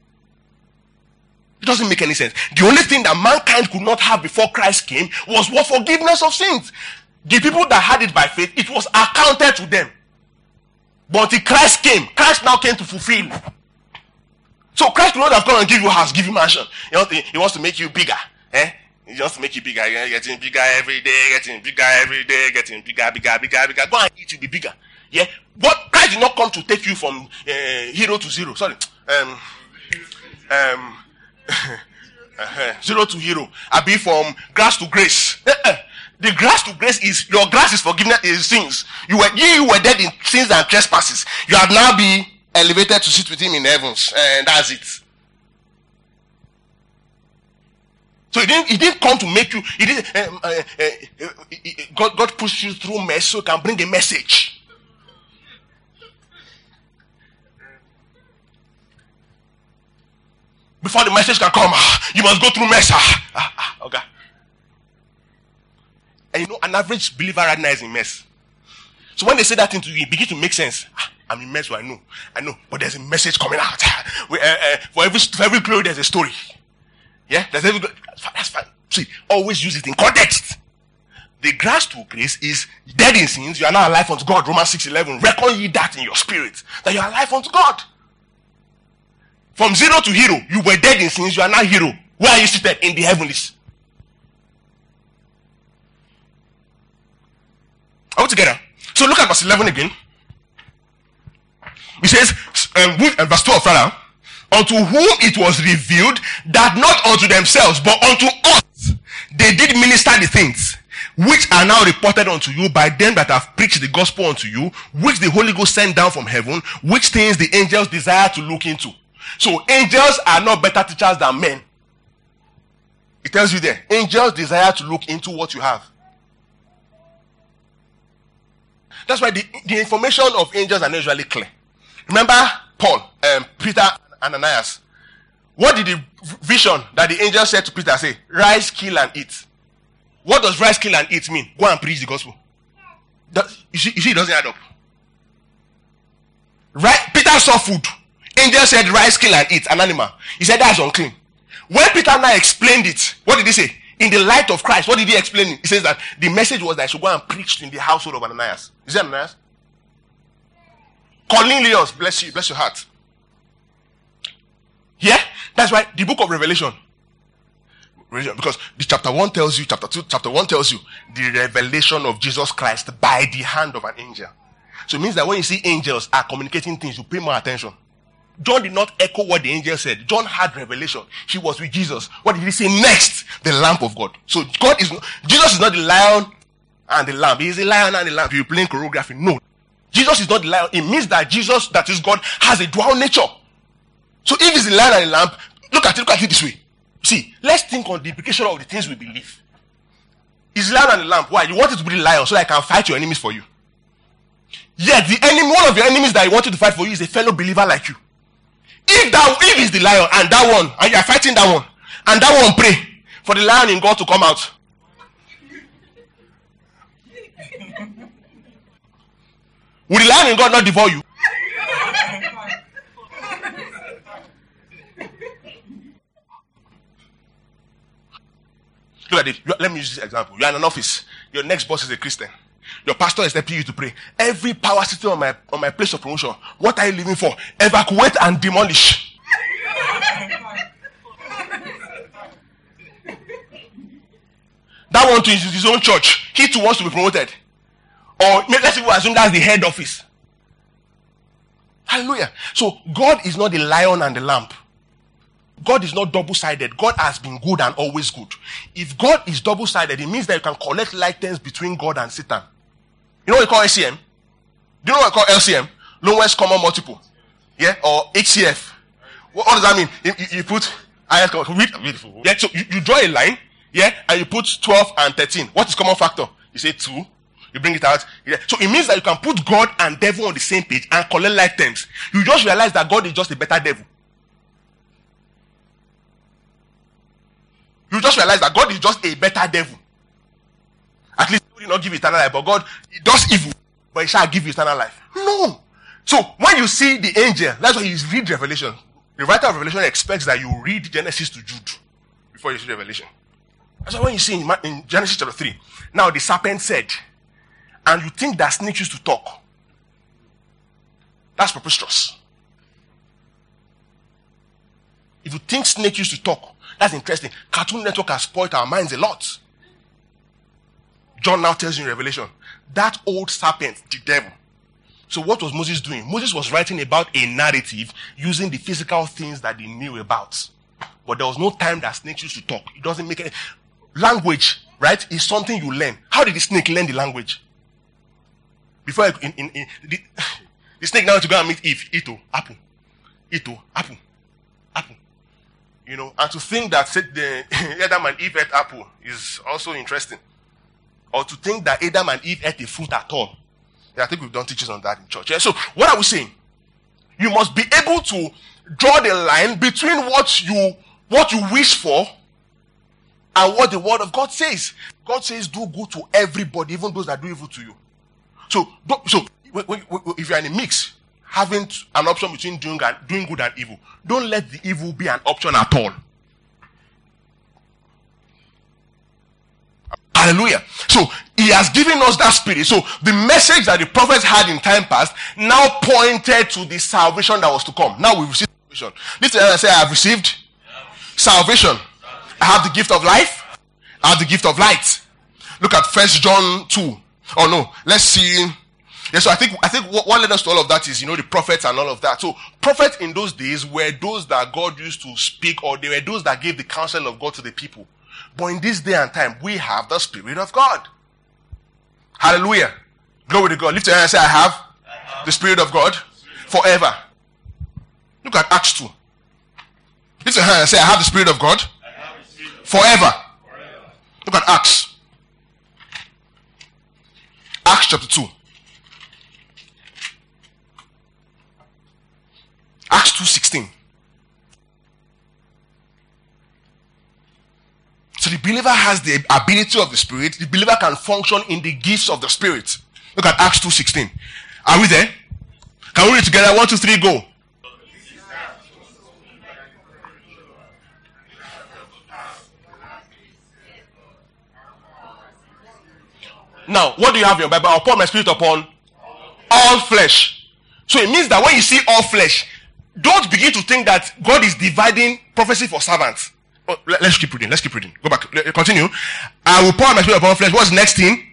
It doesn't make any sense. The only thing that mankind could not have before Christ came was what? Forgiveness of sins. The people that had it by faith, it was accounted to them. But until Christ came, Christ now came to fulfill. So Christ will not have come and give you a house, give you a mansion. He wants to make you bigger. He wants to make you bigger. You're getting bigger every day, getting bigger every day, getting bigger. Go and eat, you'll be bigger. Yeah? But Christ did not come to take you from hero to zero. Sorry. Zero to hero. I be from grass to grace. The grass to grace is, your grass is forgiveness is sins. You were dead in sins and trespasses. You have now been elevated to sit with him in heavens. And that's it. So he didn't come to make you, God pushed you through mess so he can bring a message. Before the message can come, you must go through mess. Okay. And an average believer right now is in mess. So when they say that thing to you, it begins to make sense. I'm in mess, I know. But there's a message coming out. For every glory, there's a story. Yeah? That's fine. See, always use it in context. The grass to grace is dead in sins. You are now alive unto God. Romans 6:11. Reckon ye that in your spirit, that you are alive unto God. From zero to hero, you were dead in sins. You are now hero. Where are you seated? In the heavenlies. Are we together? So look at verse 11 again. It says, verse 12 rather, unto whom it was revealed that not unto themselves, but unto us they did minister the things which are now reported unto you by them that have preached the gospel unto you, which the Holy Ghost sent down from heaven, which things the angels desire to look into. So angels are not better teachers than men. It tells you there, angels desire to look into what you have. That's why the information of angels are not usually clear. Remember Paul, Peter, and Ananias. What did the vision that the angel said to Peter say? Rise, kill, and eat. What does rise, kill, and eat mean? Go and preach the gospel. You see, it doesn't add up. Right? Peter saw food. Angel said, rise, kill, and eat an animal. He said, that's unclean. When Peter now explained it, what did he say? In the light of Christ, what did he explain? He says that the message was that I should go and preach in the household of Ananias. Is it Ananias? Cornelius, bless you, bless your heart. Yeah? That's why the book of Revelation, because the chapter 1 tells you, chapter 1 tells you the revelation of Jesus Christ by the hand of an angel. So it means that when you see angels are communicating things, you pay more attention. John did not echo what the angel said. John had revelation. He was with Jesus. What did he say next? The lamp of God. So Jesus is not the lion and the lamb. He is the lion and the lamb. You're playing choreography. No. Jesus is not the lion. It means that Jesus, that is God, has a dual nature. So if it's the lion and the lamb, look at it this way. See, let's think on the implication of the things we believe. It's the lion and the lamb. Why? You want it to be the lion so that I can fight your enemies for you. Yet the enemy, one of your enemies that I want you to fight for you is a fellow believer like you. If it's the lion and that one, and you are fighting that one, and that one pray for the lion in God to come out. Will the lion in God not devour you? Look at it. Let me use this example. You are in an office. Your next boss is a Christian. Your pastor is helping you to pray. Every power sitting on my place of promotion. What are you living for? Evacuate and demolish. That one too is his own church. He too wants to be promoted. Or let's assume that's the head office. Hallelujah. So God is not the lion and the lamb. God is not double-sided. God has been good and always good. If God is double-sided, it means that you can collect likeness between God and Satan. You know what we call LCM? Do you know what we call LCM? Lowest common multiple. Yeah? Or HCF. What does that mean? You put... Yeah, so you draw a line, yeah, and you put 12 and 13. What is common factor? You say 2. You bring it out. Yeah. So it means that you can put God and devil on the same page and collect like terms. You just realize that God is just a better devil. You just realize that God is just a better devil. At least he will not give you eternal life, but God, he does evil, but he shall give you eternal life. No. So when you see the angel, that's why you read Revelation. The writer of Revelation expects that you read Genesis to Jude before you see Revelation. That's why when you see in Genesis chapter 3, now the serpent said, and you think that snakes used to talk. That's preposterous. If you think snakes used to talk, that's interesting. Cartoon Network has spoiled our minds a lot. John now tells you in Revelation, that old serpent, the devil. So what was Moses doing? Moses was writing about a narrative using the physical things that they knew about. But there was no time that snakes used to talk. It doesn't make any... Language, right, is something you learn. How did the snake learn the language? Before the snake now to go and meet Eve. Ito, apple. Ito, apple. Apple. You know, and to think that the Adam and Eve ate apple is also interesting. Or to think that Adam and Eve ate a fruit at all. Yeah, I think we've done teachings on that in church. Yeah? So, what are we saying? You must be able to draw the line between what you wish for and what the word of God says. God says, do good to everybody, even those that do evil to you. So if you're in a mix, having an option between doing good and evil, don't let the evil be an option at all. Hallelujah. So he has given us that spirit. So the message that the prophets had in time past now pointed to the salvation that was to come. Now we've received salvation. Listen, I say, I have received salvation. I have the gift of life. I have the gift of light. Look at 1 John 2. Oh no, let's see. Yeah, so I think what led us to all of that is, the prophets and all of that. So prophets in those days were those that God used to speak, or they were those that gave the counsel of God to the people. But in this day and time, we have the Spirit of God. Hallelujah. Glory to God. Lift your hand and say, I have the Spirit of God forever. Look at Acts 2. Lift your hand and say, I have the Spirit of God forever. Look at Acts. Acts chapter 2. Acts 2:16. So the believer has the ability of the Spirit. The believer can function in the gifts of the Spirit. Look at Acts 2:16. Are we there? Can we read together? 1, 2, 3, go. Now, what do you have in your Bible? I'll pour my Spirit upon all flesh. So it means that when you see all flesh, don't begin to think that God is dividing prophecy for servants. Oh, let's keep reading. Go back. Continue. I will pour my Spirit upon flesh. What's the next thing?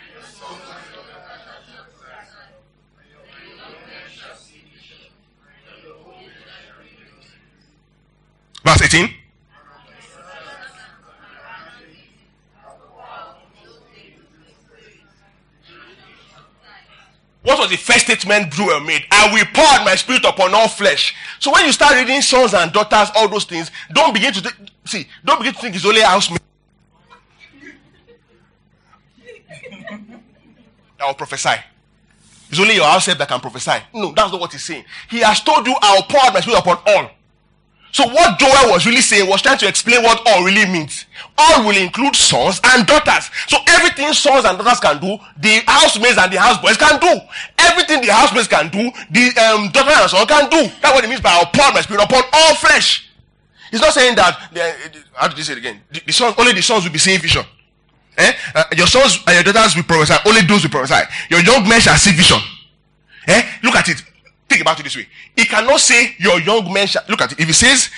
Verse 18. What was the first statement Joel made? I will pour out my Spirit upon all flesh. So when you start reading sons and daughters, all those things, don't begin to think it's only housemaid that will prophesy. It's only your househelp that can prophesy. No, that's not what he's saying. He has told you, I will pour out my Spirit upon all. So what Joel was really saying was trying to explain what all really means. All will include sons and daughters. So everything sons and daughters can do, the housemaids and the houseboys can do. Everything the housemaids can do, the daughter and son can do. That's what it means by I'll pour my Spirit upon all flesh. He's not saying that, how did he say it again? Only the sons will be seeing vision. Your sons and your daughters will prophesy. Only those will prophesy. Your young men shall see vision. Look at it. Think about it this way. He cannot say your young men shall. Look at it. If he says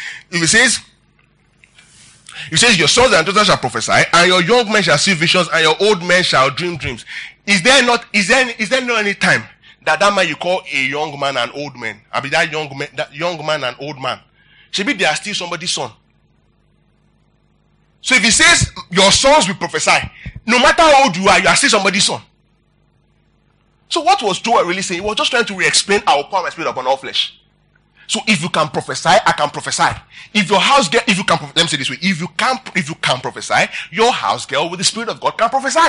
your sons and daughters shall prophesy, and your young men shall see visions, and your old men shall dream dreams. Is there not any time that man you call a young man and old man? I mean that young man and old man. Maybe they are still somebody's son. So if he says your sons will prophesy, no matter how old you are still somebody's son. So what was Joel really saying? He was just trying to re-explain our power and spirit upon all flesh. So if you can prophesy, I can prophesy. If your house girl, let me say this way, if you can prophesy, your house girl with the spirit of God can prophesy.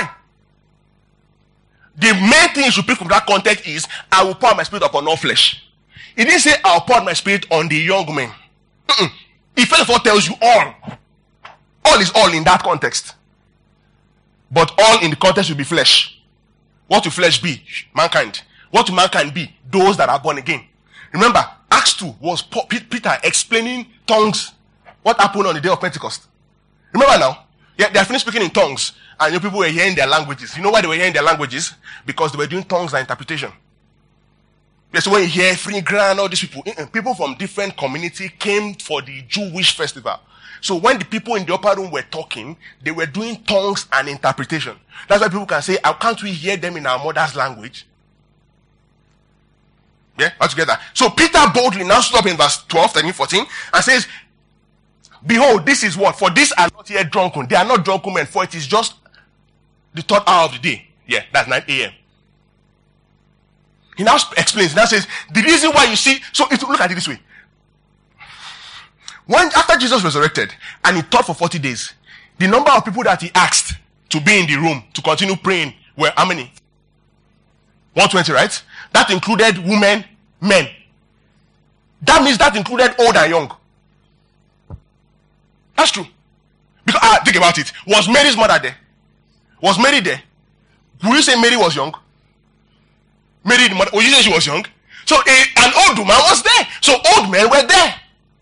The main thing you should pick from that context is, I will pour my spirit upon all flesh. He didn't say, I'll pour my spirit on the young men. He first of all tells you all. All is all in that context. But all in the context will be flesh. What will flesh be? Mankind. What will mankind be? Those that are born again. Remember, Acts 2 was Peter explaining tongues. What happened on the day of Pentecost? Remember now? Yeah, they are finished speaking in tongues. And people were hearing their languages. You know why they were hearing their languages? Because they were doing tongues and interpretation. Yes, so when you hear Free Grand, all these people from different community came for the Jewish festival. So when the people in the upper room were talking, they were doing tongues and interpretation. That's why people can say, how can't we hear them in our mother's language? Yeah, all together. So Peter boldly now stood up in verse 12, 13, 14, and says, behold, this is what? For these are not yet drunken. They are not drunken men, for it is just the third hour of the day. Yeah, that's 9 a.m. He now explains, he now says, the reason why you see, so if you look at it this way. After Jesus resurrected, and he taught for 40 days, the number of people that he asked to be in the room, to continue praying, were how many? 120, right? That included women, men. That means that included old and young. That's true. Because, think about it. Was Mary's mother there? Was Mary there? Will you say Mary was young? Mary, the mother, will you say she was young? So an old woman was there. So old men were there.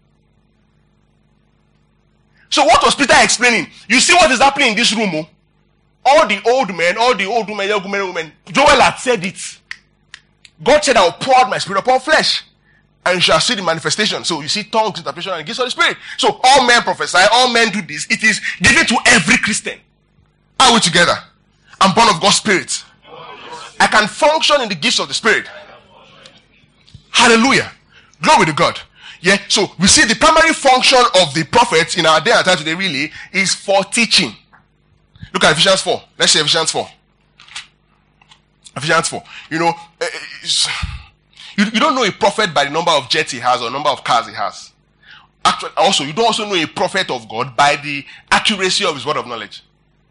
So what was Peter explaining? You see what is happening in this room? Oh? All the old men, all the old women, young women, Joel had said it. God said, I will pour out my spirit upon flesh, and you shall see the manifestation. So you see tongues, interpretation, and gifts of the spirit. So all men prophesy, all men do this. It is given to every Christian. Are we together? I'm born of God's spirit. I can function in the gifts of the spirit. Hallelujah. Glory to God. Yeah, so we see the primary function of the prophets in our day and time today really is for teaching. Look at Ephesians 4. Let's see Ephesians 4. Ephesians 4. You know, you don't know a prophet by the number of jets he has or number of cars he has. Actually, also, you don't also know a prophet of God by the accuracy of his word of knowledge.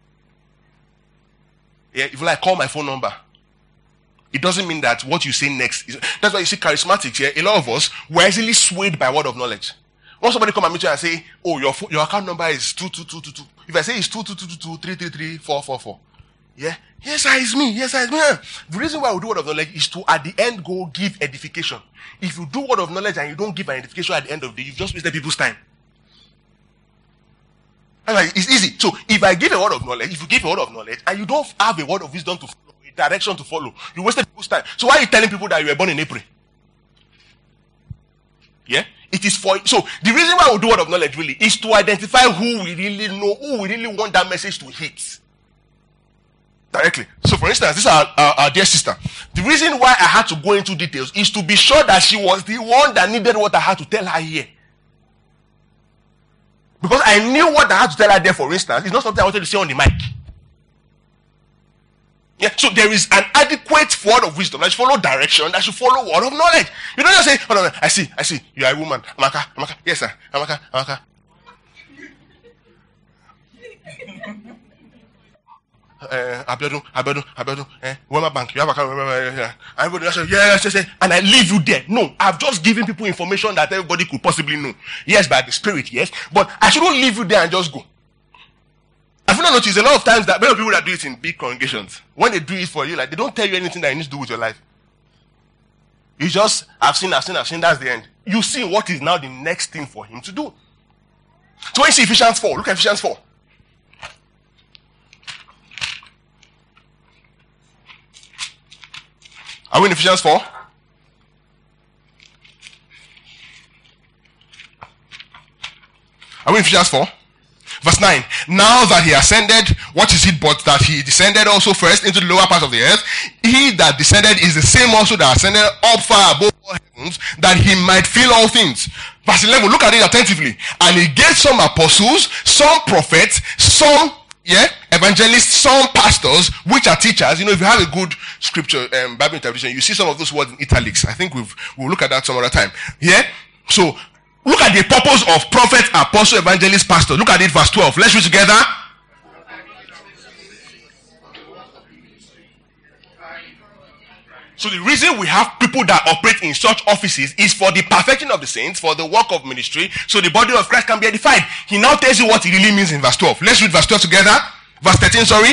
Yeah, if you like, call my phone number. It doesn't mean that what you say next is. That's why you see charismatics here. A lot of us were easily swayed by word of knowledge. When somebody come and meet you and say, "Oh, your account number is 2222." If I say it's 2222333444, yeah, yes, sir, it's me. Yes, sir, it's me. The reason why we do word of knowledge is to, at the end, go give edification. If you do word of knowledge and you don't give an edification at the end of the day, you've just wasted people's time. Like, it's easy. So if I give a word of knowledge, if you give a word of knowledge and you don't have a word of wisdom to follow, a direction to follow, you wasted people's time. So why are you telling people that you were born in April? Yeah? It is for, so the reason why we do word of knowledge really is to identify who we really know, who we really want that message to hit. Directly. So for instance, this is our dear sister. The reason why I had to go into details is to be sure that she was the one that needed what I had to tell her here. Because I knew what I had to tell her there, for instance, is not something I wanted to say on the mic. Yeah, so there is an adequate word of wisdom that should follow direction, that should follow word of knowledge. You don't just say, "Oh no, I see, you are a woman. Amaka, yes sir, Amaka. Abiodun, Wema Bank, you have a everybody just say, yes, and I leave you there. No, I've just given people information that everybody could possibly know. Yes, by the spirit, yes, but I shouldn't leave you there and just go. I've not noticed a lot of times that many people that do it in big congregations, when they do it for you, like they don't tell you anything that you need to do with your life. You just, I've seen, that's the end. You see what is now the next thing for him to do. So when you see Ephesians 4, look at Ephesians 4. Are we in Ephesians 4? Are we in Ephesians 4? Verse 9. Now that he ascended, what is it but that he descended also first into the lower part of the earth? He that descended is the same also that ascended up far above all heavens, that he might fill all things. Verse 11, look at it attentively. And he gave some apostles, some prophets, some evangelists, some pastors, which are teachers. You know, if you have a good scripture, Bible interpretation, you see some of those words in italics. I think we'll look at that some other time. Yeah? So, look at the purpose of prophet, apostle, evangelist, pastor. Look at it, verse 12. Let's read together. So the reason we have people that operate in such offices is for the perfecting of the saints, for the work of ministry, so the body of Christ can be edified. He now tells you what it really means in verse 12. Let's read verse 12 together. Verse 13, sorry.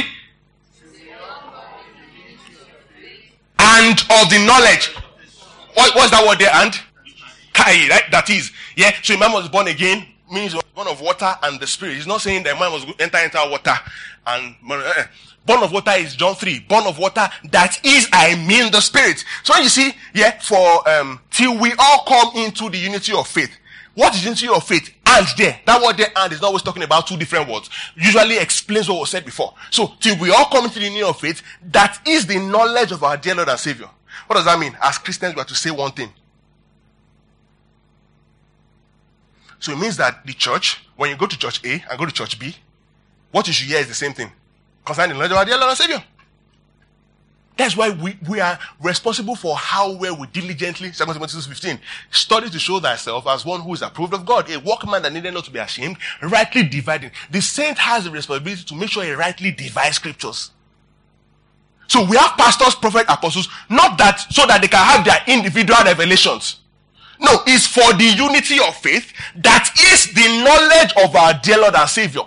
And of the knowledge. What's that word there? And? Kai, right? That is. Yeah. So a man was born again, means he was born of water and the spirit. He's not saying that man was enter water and born of water is John 3. Born of water, that is, I mean the spirit. So when you see, for till we all come into the unity of faith. What is unity of faith? And there. That word there, and, is not always talking about two different words. Usually explains what was said before. So till we all come into the unity of faith, that is the knowledge of our dear Lord and Savior. What does that mean? As Christians, we are to say one thing. So it means that the church, when you go to church A and go to church B, what you should hear is the same thing. Concerning the knowledge of our dear Lord and Savior. That's why we are responsible for how well we diligently, 2 Timothy 15, study to show thyself as one who is approved of God, a workman that needed not to be ashamed, rightly dividing. The saint has the responsibility to make sure he rightly divides scriptures. So we have pastors, prophets, apostles, not that so that they can have their individual revelations. No, it's for the unity of faith that is the knowledge of our dear Lord and Savior.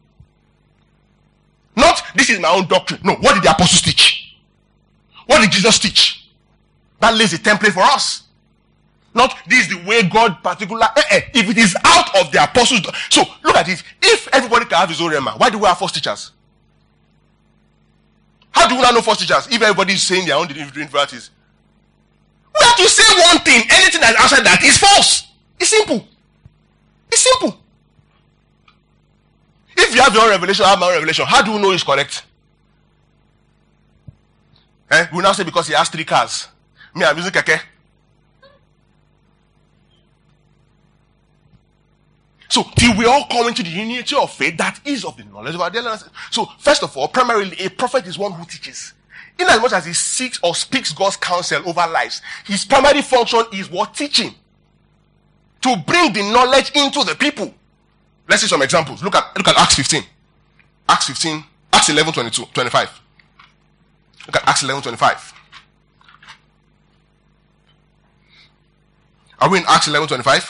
Not, this is my own doctrine. No, what did the apostles teach? What did Jesus teach? That lays a template for us. Not, this is the way God particular. If it is out of the apostles. So, look at it. If everybody can have his own rema, why do we have false teachers? How do we not know false teachers if everybody is saying their own different varieties? We have to say one thing. Anything that's outside that is false. It's simple. It's simple. If you have your own revelation, I have my own revelation. How do you know it's correct? We now say because he has 3 cars. Me, I'm using keke. So, till we all come into the unity of faith that is of the knowledge of our dear Lord. So, first of all, primarily, a prophet is one who teaches. In as much as he seeks or speaks God's counsel over lives, his primary function is what? Teaching. To bring the knowledge into the people. Let's see some examples. Look at Acts 15. Acts 11, 25. Look at Acts 11, 25. Are we in Acts 11, 25?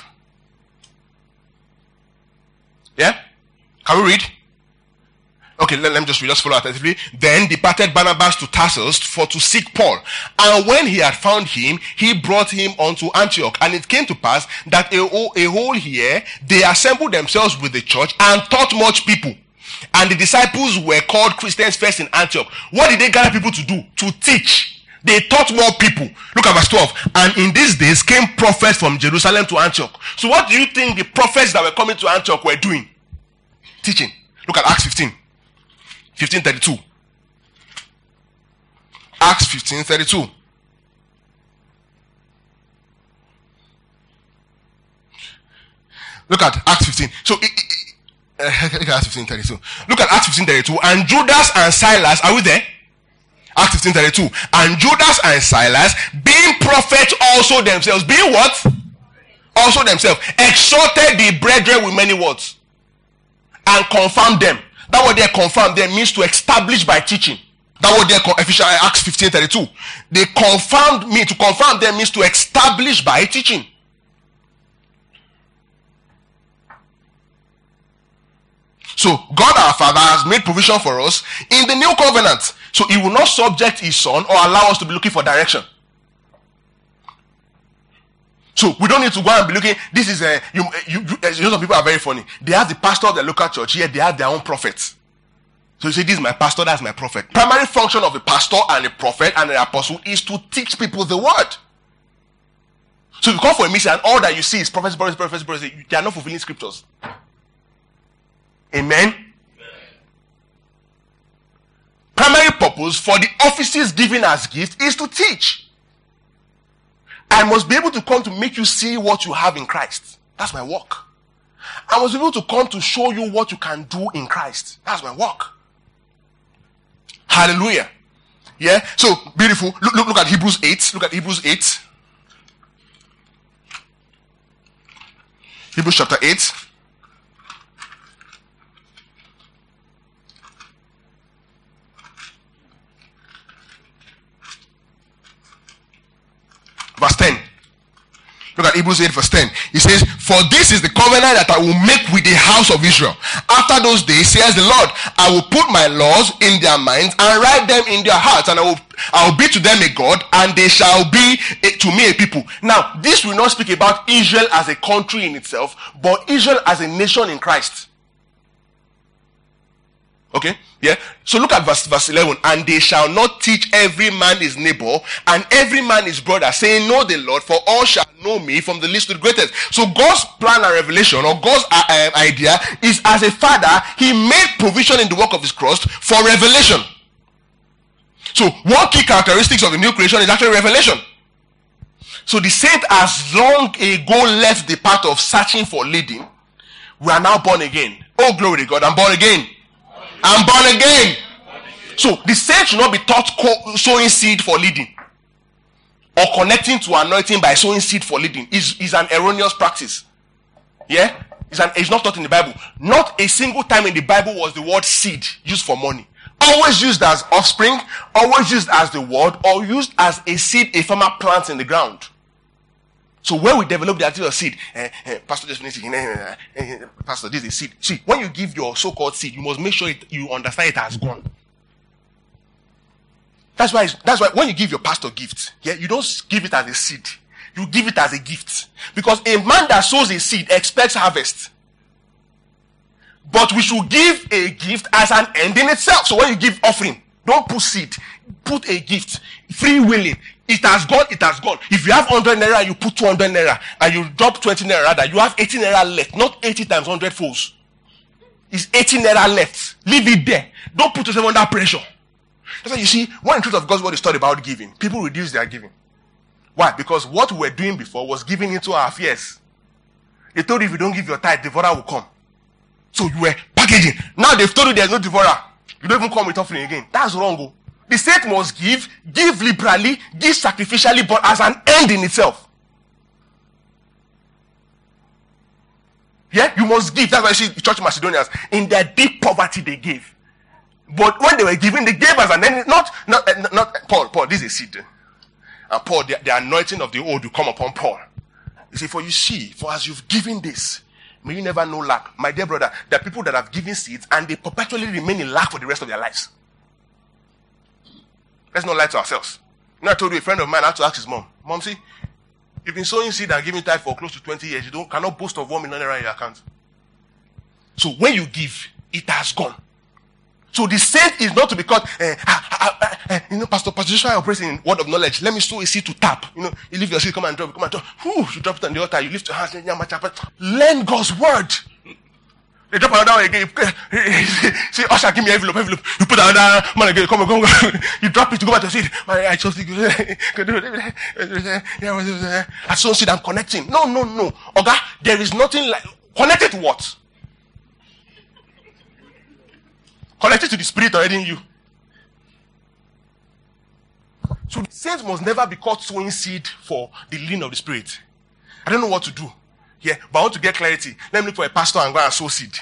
Yeah? Can we read? Okay, let me just read. Just follow attentively. Then departed Barnabas to Tarsus for to seek Paul. And when he had found him, he brought him unto Antioch. And it came to pass that a whole year they assembled themselves with the church and taught much people. And the disciples were called Christians first in Antioch. What did they gather people to do? To teach. They taught more people. Look at verse 12. And in these days came prophets from Jerusalem to Antioch. So what do you think the prophets that were coming to Antioch were doing? Teaching. Look at Acts 15. 15:32. Acts 15:32. Look at Acts 15. So, look at Acts 15:32. Look at Acts 15:32. And Judas and Silas, are we there? Acts 15:32. And Judas and Silas, being prophets also themselves, being what? Also themselves, exhorted the brethren with many words, and confirmed them. That word there, confirm, there means to establish by teaching. That word there, Acts 15:32. They confirmed me. To confirm them means to establish by teaching. So, God our Father has made provision for us in the new covenant. So, he will not subject his son or allow us to be looking for direction. So, we don't need to go and be looking. This is you know, some people are very funny. They have the pastor of the local church, here they have their own prophets. So you say, this is my pastor, that's my prophet. Primary function of a pastor and a prophet and an apostle is to teach people the word. So if you come for a mission and all that you see is prophecy, they are not fulfilling scriptures. Amen? Primary purpose for the offices given as gift is to teach. I must be able to come to make you see what you have in Christ. That's my work. I must be able to come to show you what you can do in Christ. That's my work. Hallelujah. Yeah. So beautiful. Look at Hebrews 8. Look at Hebrews 8. Hebrews chapter 8. Verse 10. Look at Hebrews 8 verse 10. It says, for this is the covenant that I will make with the house of Israel. After those days, says the Lord, I will put my laws in their minds and write them in their hearts, and I will be to them a God, and they shall be to me a people. Now, this will not speak about Israel as a country in itself, but Israel as a nation in Christ. Okay? Yeah. So look at verse 11. And they shall not teach every man his neighbor and every man his brother, saying, know the Lord, for all shall know me, from the least to the greatest. So God's plan and revelation, or God's idea, is as a father, he made provision in the work of his cross for revelation. So one key characteristics of the new creation is actually revelation. So the saint has long ago left the path of searching for leading. We are now born again. Oh, glory to God, I'm born again. I'm born again. So the saint should not be taught sowing seed for leading, or connecting to anointing by sowing seed for leading. Is an erroneous practice. Yeah, it's not taught in the Bible. Not a single time in the Bible was the word seed used for money. Always used as offspring, always used as the word, or used as a seed a farmer plants in the ground. So when we develop the idea of seed, Pastor just finished Pastor, this is seed. See, when you give your so-called seed, you must make sure you understand it has gone. That's why when you give your pastor gift, yeah, you don't give it as a seed. You give it as a gift. Because a man that sows a seed expects harvest. But we should give a gift as an end in itself. So when you give offering, don't put seed. Put a gift. Free willing. It has gone, it has gone. If you have 100 naira, you put 200 naira, and you drop 20 naira rather, you have 80 naira left. Not 80 times 100 folds. It's 80 naira left. Leave it there. Don't put yourself under pressure. That's why you see, when the truth of God's word is taught about giving, people reduce their giving. Why? Because what we were doing before was giving into our fears. They told you if you don't give your tithe, devourer will come. So you were packaging. Now they've told you there's no devourer. You don't even come with offering again. That's wrong. The saint must give liberally, give sacrificially, but as an end in itself. Yeah, you must give. That's why you see the church Macedonians, in their deep poverty they gave. But when they were giving, they gave as an end. Not Paul, this is a seed. And Paul, the anointing of the old will come upon Paul. You see, for as you've given this, may you never know lack. My dear brother, there are people that have given seeds and they perpetually remain in lack for the rest of their lives. Let's not lie to ourselves. You know, I told you a friend of mine had to ask his mom, Mom, see, you've been sowing seed and giving tithe for close to 20 years. You cannot boast of 1 million naira in your account. So when you give, it has gone. So the saint is not to be caught, Pastor Joshua operates in word of knowledge. Let me sow a seed to tap. You leave your seed, come and drop. You drop it on the altar, you lift your hands, learn God's word. They drop another one again. Say, Usher, give me envelope. You put another man again. Come on. You drop it to go back to seed. I just think, I saw seed, I'm connecting. No. Okay, there is nothing like, connected to what? Connected to the spirit already in you. So the saints must never be caught sowing seed for the leading of the spirit. I don't know what to do. Yeah, but I want to get clarity. Let me look for a pastor and go and sow seed.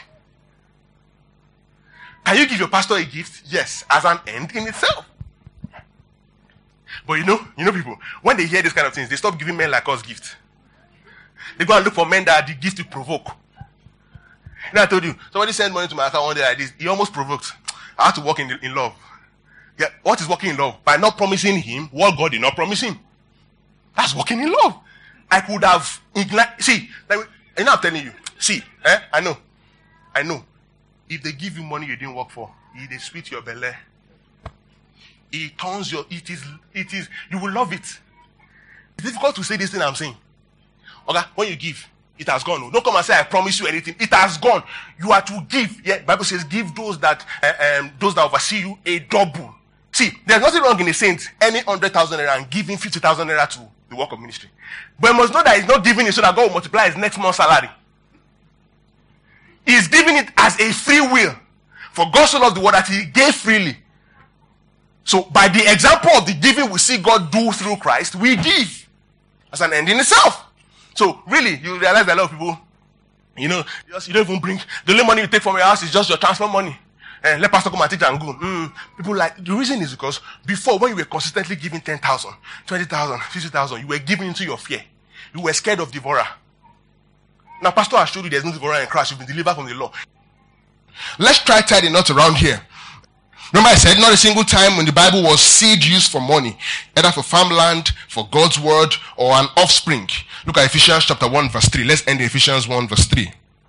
Can you give your pastor a gift? Yes, as an end in itself. But you know people, when they hear these kind of things, they stop giving men like us gifts. They go and look for men that are the gift to provoke. You know, I told you, somebody sent money to my account one day like this. He almost provoked. I had to walk in love. Yeah, what is walking in love? By not promising him what God did not promise him. That's walking in love. I could have see, like, I'm telling you. See, I know. if they give you money you didn't work for, they spit your belly. It turns your, it is, you will love it. It's difficult to say this thing I'm saying. Okay, when you give, it has gone. Don't come and say I promise you anything. It has gone. You are to give. Yeah, Bible says give those that oversee you a double. See, there's nothing wrong in a saint any 100,000 naira and giving 50,000 naira to the work of ministry. But you must know that he's not giving it so that God will multiply his next month's salary. He's giving it as a free will. For God so loved the world that he gave freely. So by the example of the giving we see God do through Christ, we give as an end in itself. So really, you realize that a lot of people, you don't even bring, the only money you take from your house is just your transfer money. And let pastor come and teach and go. People the reason is because before, when you were consistently giving 10,000, 20,000, 50,000, you were giving into your fear. You were scared of devourer. Now pastor has showed you there's no devourer in Christ. You've been delivered from the law. Let's try tie the knot around here. Remember I said not a single time in the Bible was seed used for money, either for farmland, for God's word, or an offspring. Look at Ephesians chapter 1 verse 3. Let's end Ephesians 1 verse 3.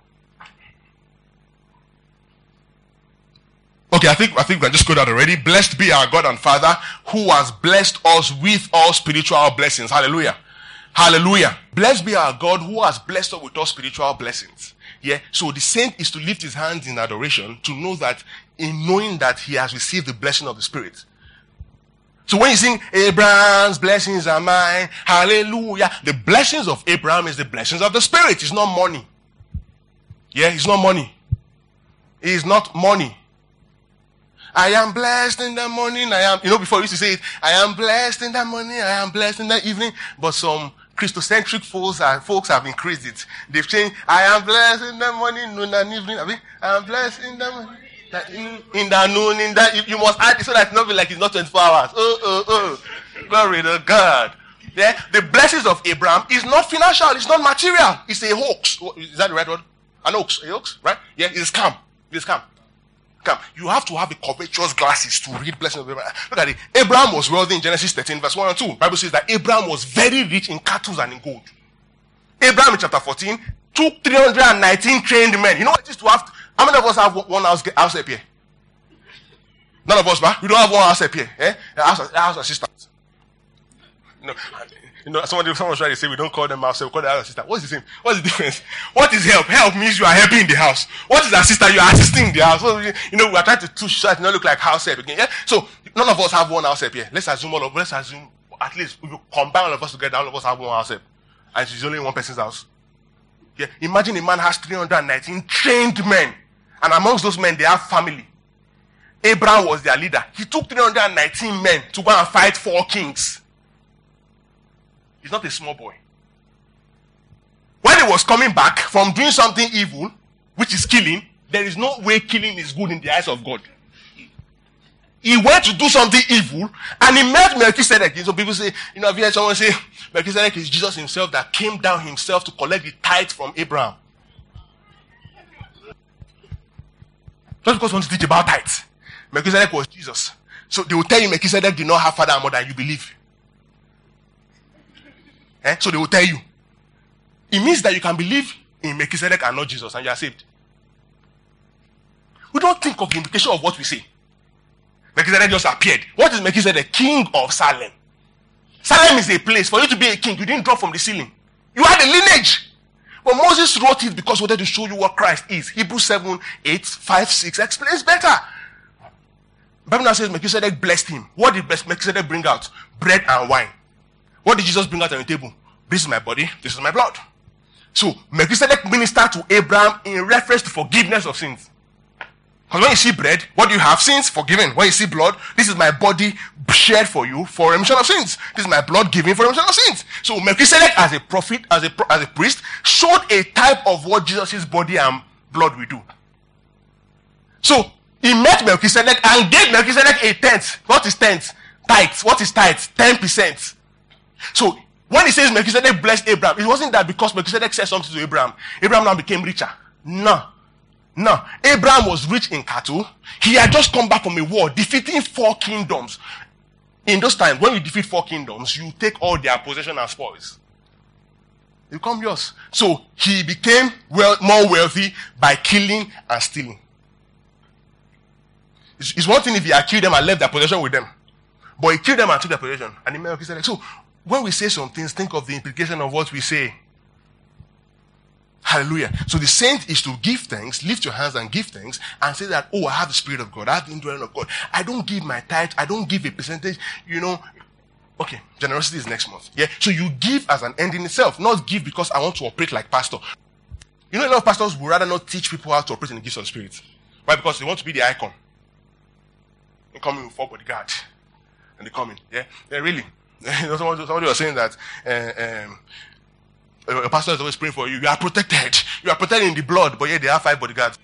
Okay, I think we can just go that already. Blessed be our God and Father, who has blessed us with all spiritual blessings. Hallelujah. Hallelujah. Blessed be our God who has blessed us with all spiritual blessings. Yeah. So the saint is to lift his hands in adoration to know that, in knowing that he has received the blessing of the Spirit. So when you sing, Abraham's blessings are mine, hallelujah, the blessings of Abraham is the blessings of the Spirit. It's not money. Yeah, it's not money. It's not money. I am blessed in the morning. Before we used to say it, I am blessed in the morning, I am blessed in the evening. But some Christocentric folks have increased it. They've changed, I am blessed in the morning, noon and evening. I am blessed in the morning. In the noon, you must add it so that it's not like it's not 24 hours. Glory to God. Yeah, the blessings of Abraham is not financial, it's not material, it's a hoax. Is that the right word? An hoax, right? Yeah, it's a scam. It's a scam. You have to have a covetous glasses to read blessings of Abraham. Look at it. Abraham was wealthy in Genesis 13 verse 1 and 2. Bible says that Abraham was very rich in cattle and in gold. Abraham in chapter 14 took 319 trained men. You know what it is to have? How many of us have one house help here? None of us, but we don't have one house help here. House assistants. Someone was trying to say we don't call them house help, we call them house assistant. What's the same? What's the difference? What is help? Help means you are helping in the house. What is assistant? You are assisting in the house. So, we are trying to touch so it not look like house help again. Yeah? So none of us have one house help here. Let's assume at least if you combine all of us together, all of us have one house help. And it's only in one person's house. Yeah. Imagine a man has 319 trained men. And amongst those men, they have family. Abraham was their leader. He took 319 men to go and fight 4 kings. He's not a small boy. When he was coming back from doing something evil, which is killing, there is no way killing is good in the eyes of God. He went to do something evil and he met Melchizedek. So people say, I've heard someone say, Melchizedek is Jesus himself that came down himself to collect the tithe from Abraham. Just because we want to teach about tithes. Melchizedek was Jesus. So they will tell you Melchizedek did not have father and mother and you believe. So they will tell you. It means that you can believe in Melchizedek and not Jesus and you are saved. We don't think of the implication of what we say. Melchizedek just appeared. What is Melchizedek? King of Salem. Salem is a place. For you to be a king, you didn't drop from the ceiling. You had a lineage. But Moses wrote it because he wanted to show you what Christ is. Hebrews 7, 8, 5, 6 explains better. The Bible now says Melchizedek blessed him. What did Melchizedek bring out? Bread and wine. What did Jesus bring out on the table? This is my body, this is my blood. So Melchizedek ministered to Abraham in reference to forgiveness of sins. Because when you see bread, what do you have? Sins forgiven. When you see blood, this is my body shed for you for remission of sins. This is my blood given for remission of sins. So Melchizedek as a prophet, as a priest, showed a type of what Jesus' body and blood will do. So he met Melchizedek and gave Melchizedek a tenth. What is tenth? Tithes. What is tithes? 10%. So when he says Melchizedek blessed Abraham, it wasn't that because Melchizedek said something to Abraham now became richer. No. Abraham was rich in cattle. He had just come back from a war, defeating 4 kingdoms. In those times, when you defeat 4 kingdoms, you take all their possession and spoils. They become yours. So he became more wealthy by killing and stealing. It's one thing if he had killed them and left their possession with them. But he killed them and took their possession. And the Melchizedek. So when we say some things, think of the implication of what we say. Hallelujah. So the saint is to give thanks, lift your hands and give thanks, and say that, oh, I have the Spirit of God. I have the indwelling of God. I don't give my tithe. I don't give a percentage. Okay, generosity is next month. Yeah. So you give as an end in itself, not give because I want to operate like pastor. A lot of pastors would rather not teach people how to operate in the gifts of the Spirit. Why? Because they want to be the icon. They come in with 4 bodyguards. And they come in. Yeah. Really. Somebody was saying that a pastor is always praying for you. You are protected. You are protected in the blood, but yet they have 5 bodyguards.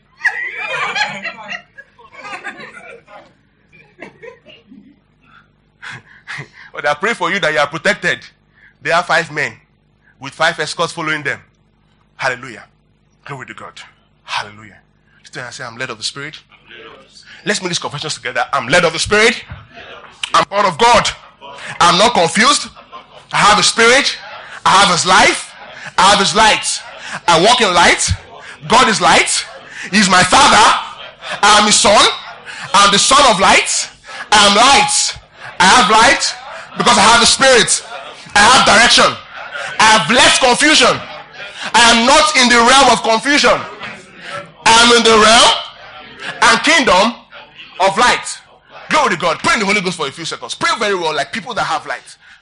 But they are praying for you that you are protected. They have 5 men with 5 escorts following them. Hallelujah. Glory to God. Hallelujah. Stand and say, I'm led of the Spirit. Let's make these confessions together. I'm led of the Spirit. I'm born of God. I'm not confused. I have a Spirit. I have His life. I have His light. I walk in light. God is light. He's my Father. I am His Son. I am the Son of light. I am light. I have light because I have the Spirit. I have direction. I have left confusion. I am not in the realm of confusion. I am in the realm and kingdom of light. Glory to God. Pray in the Holy Ghost for a few seconds. Pray very well like people that have light.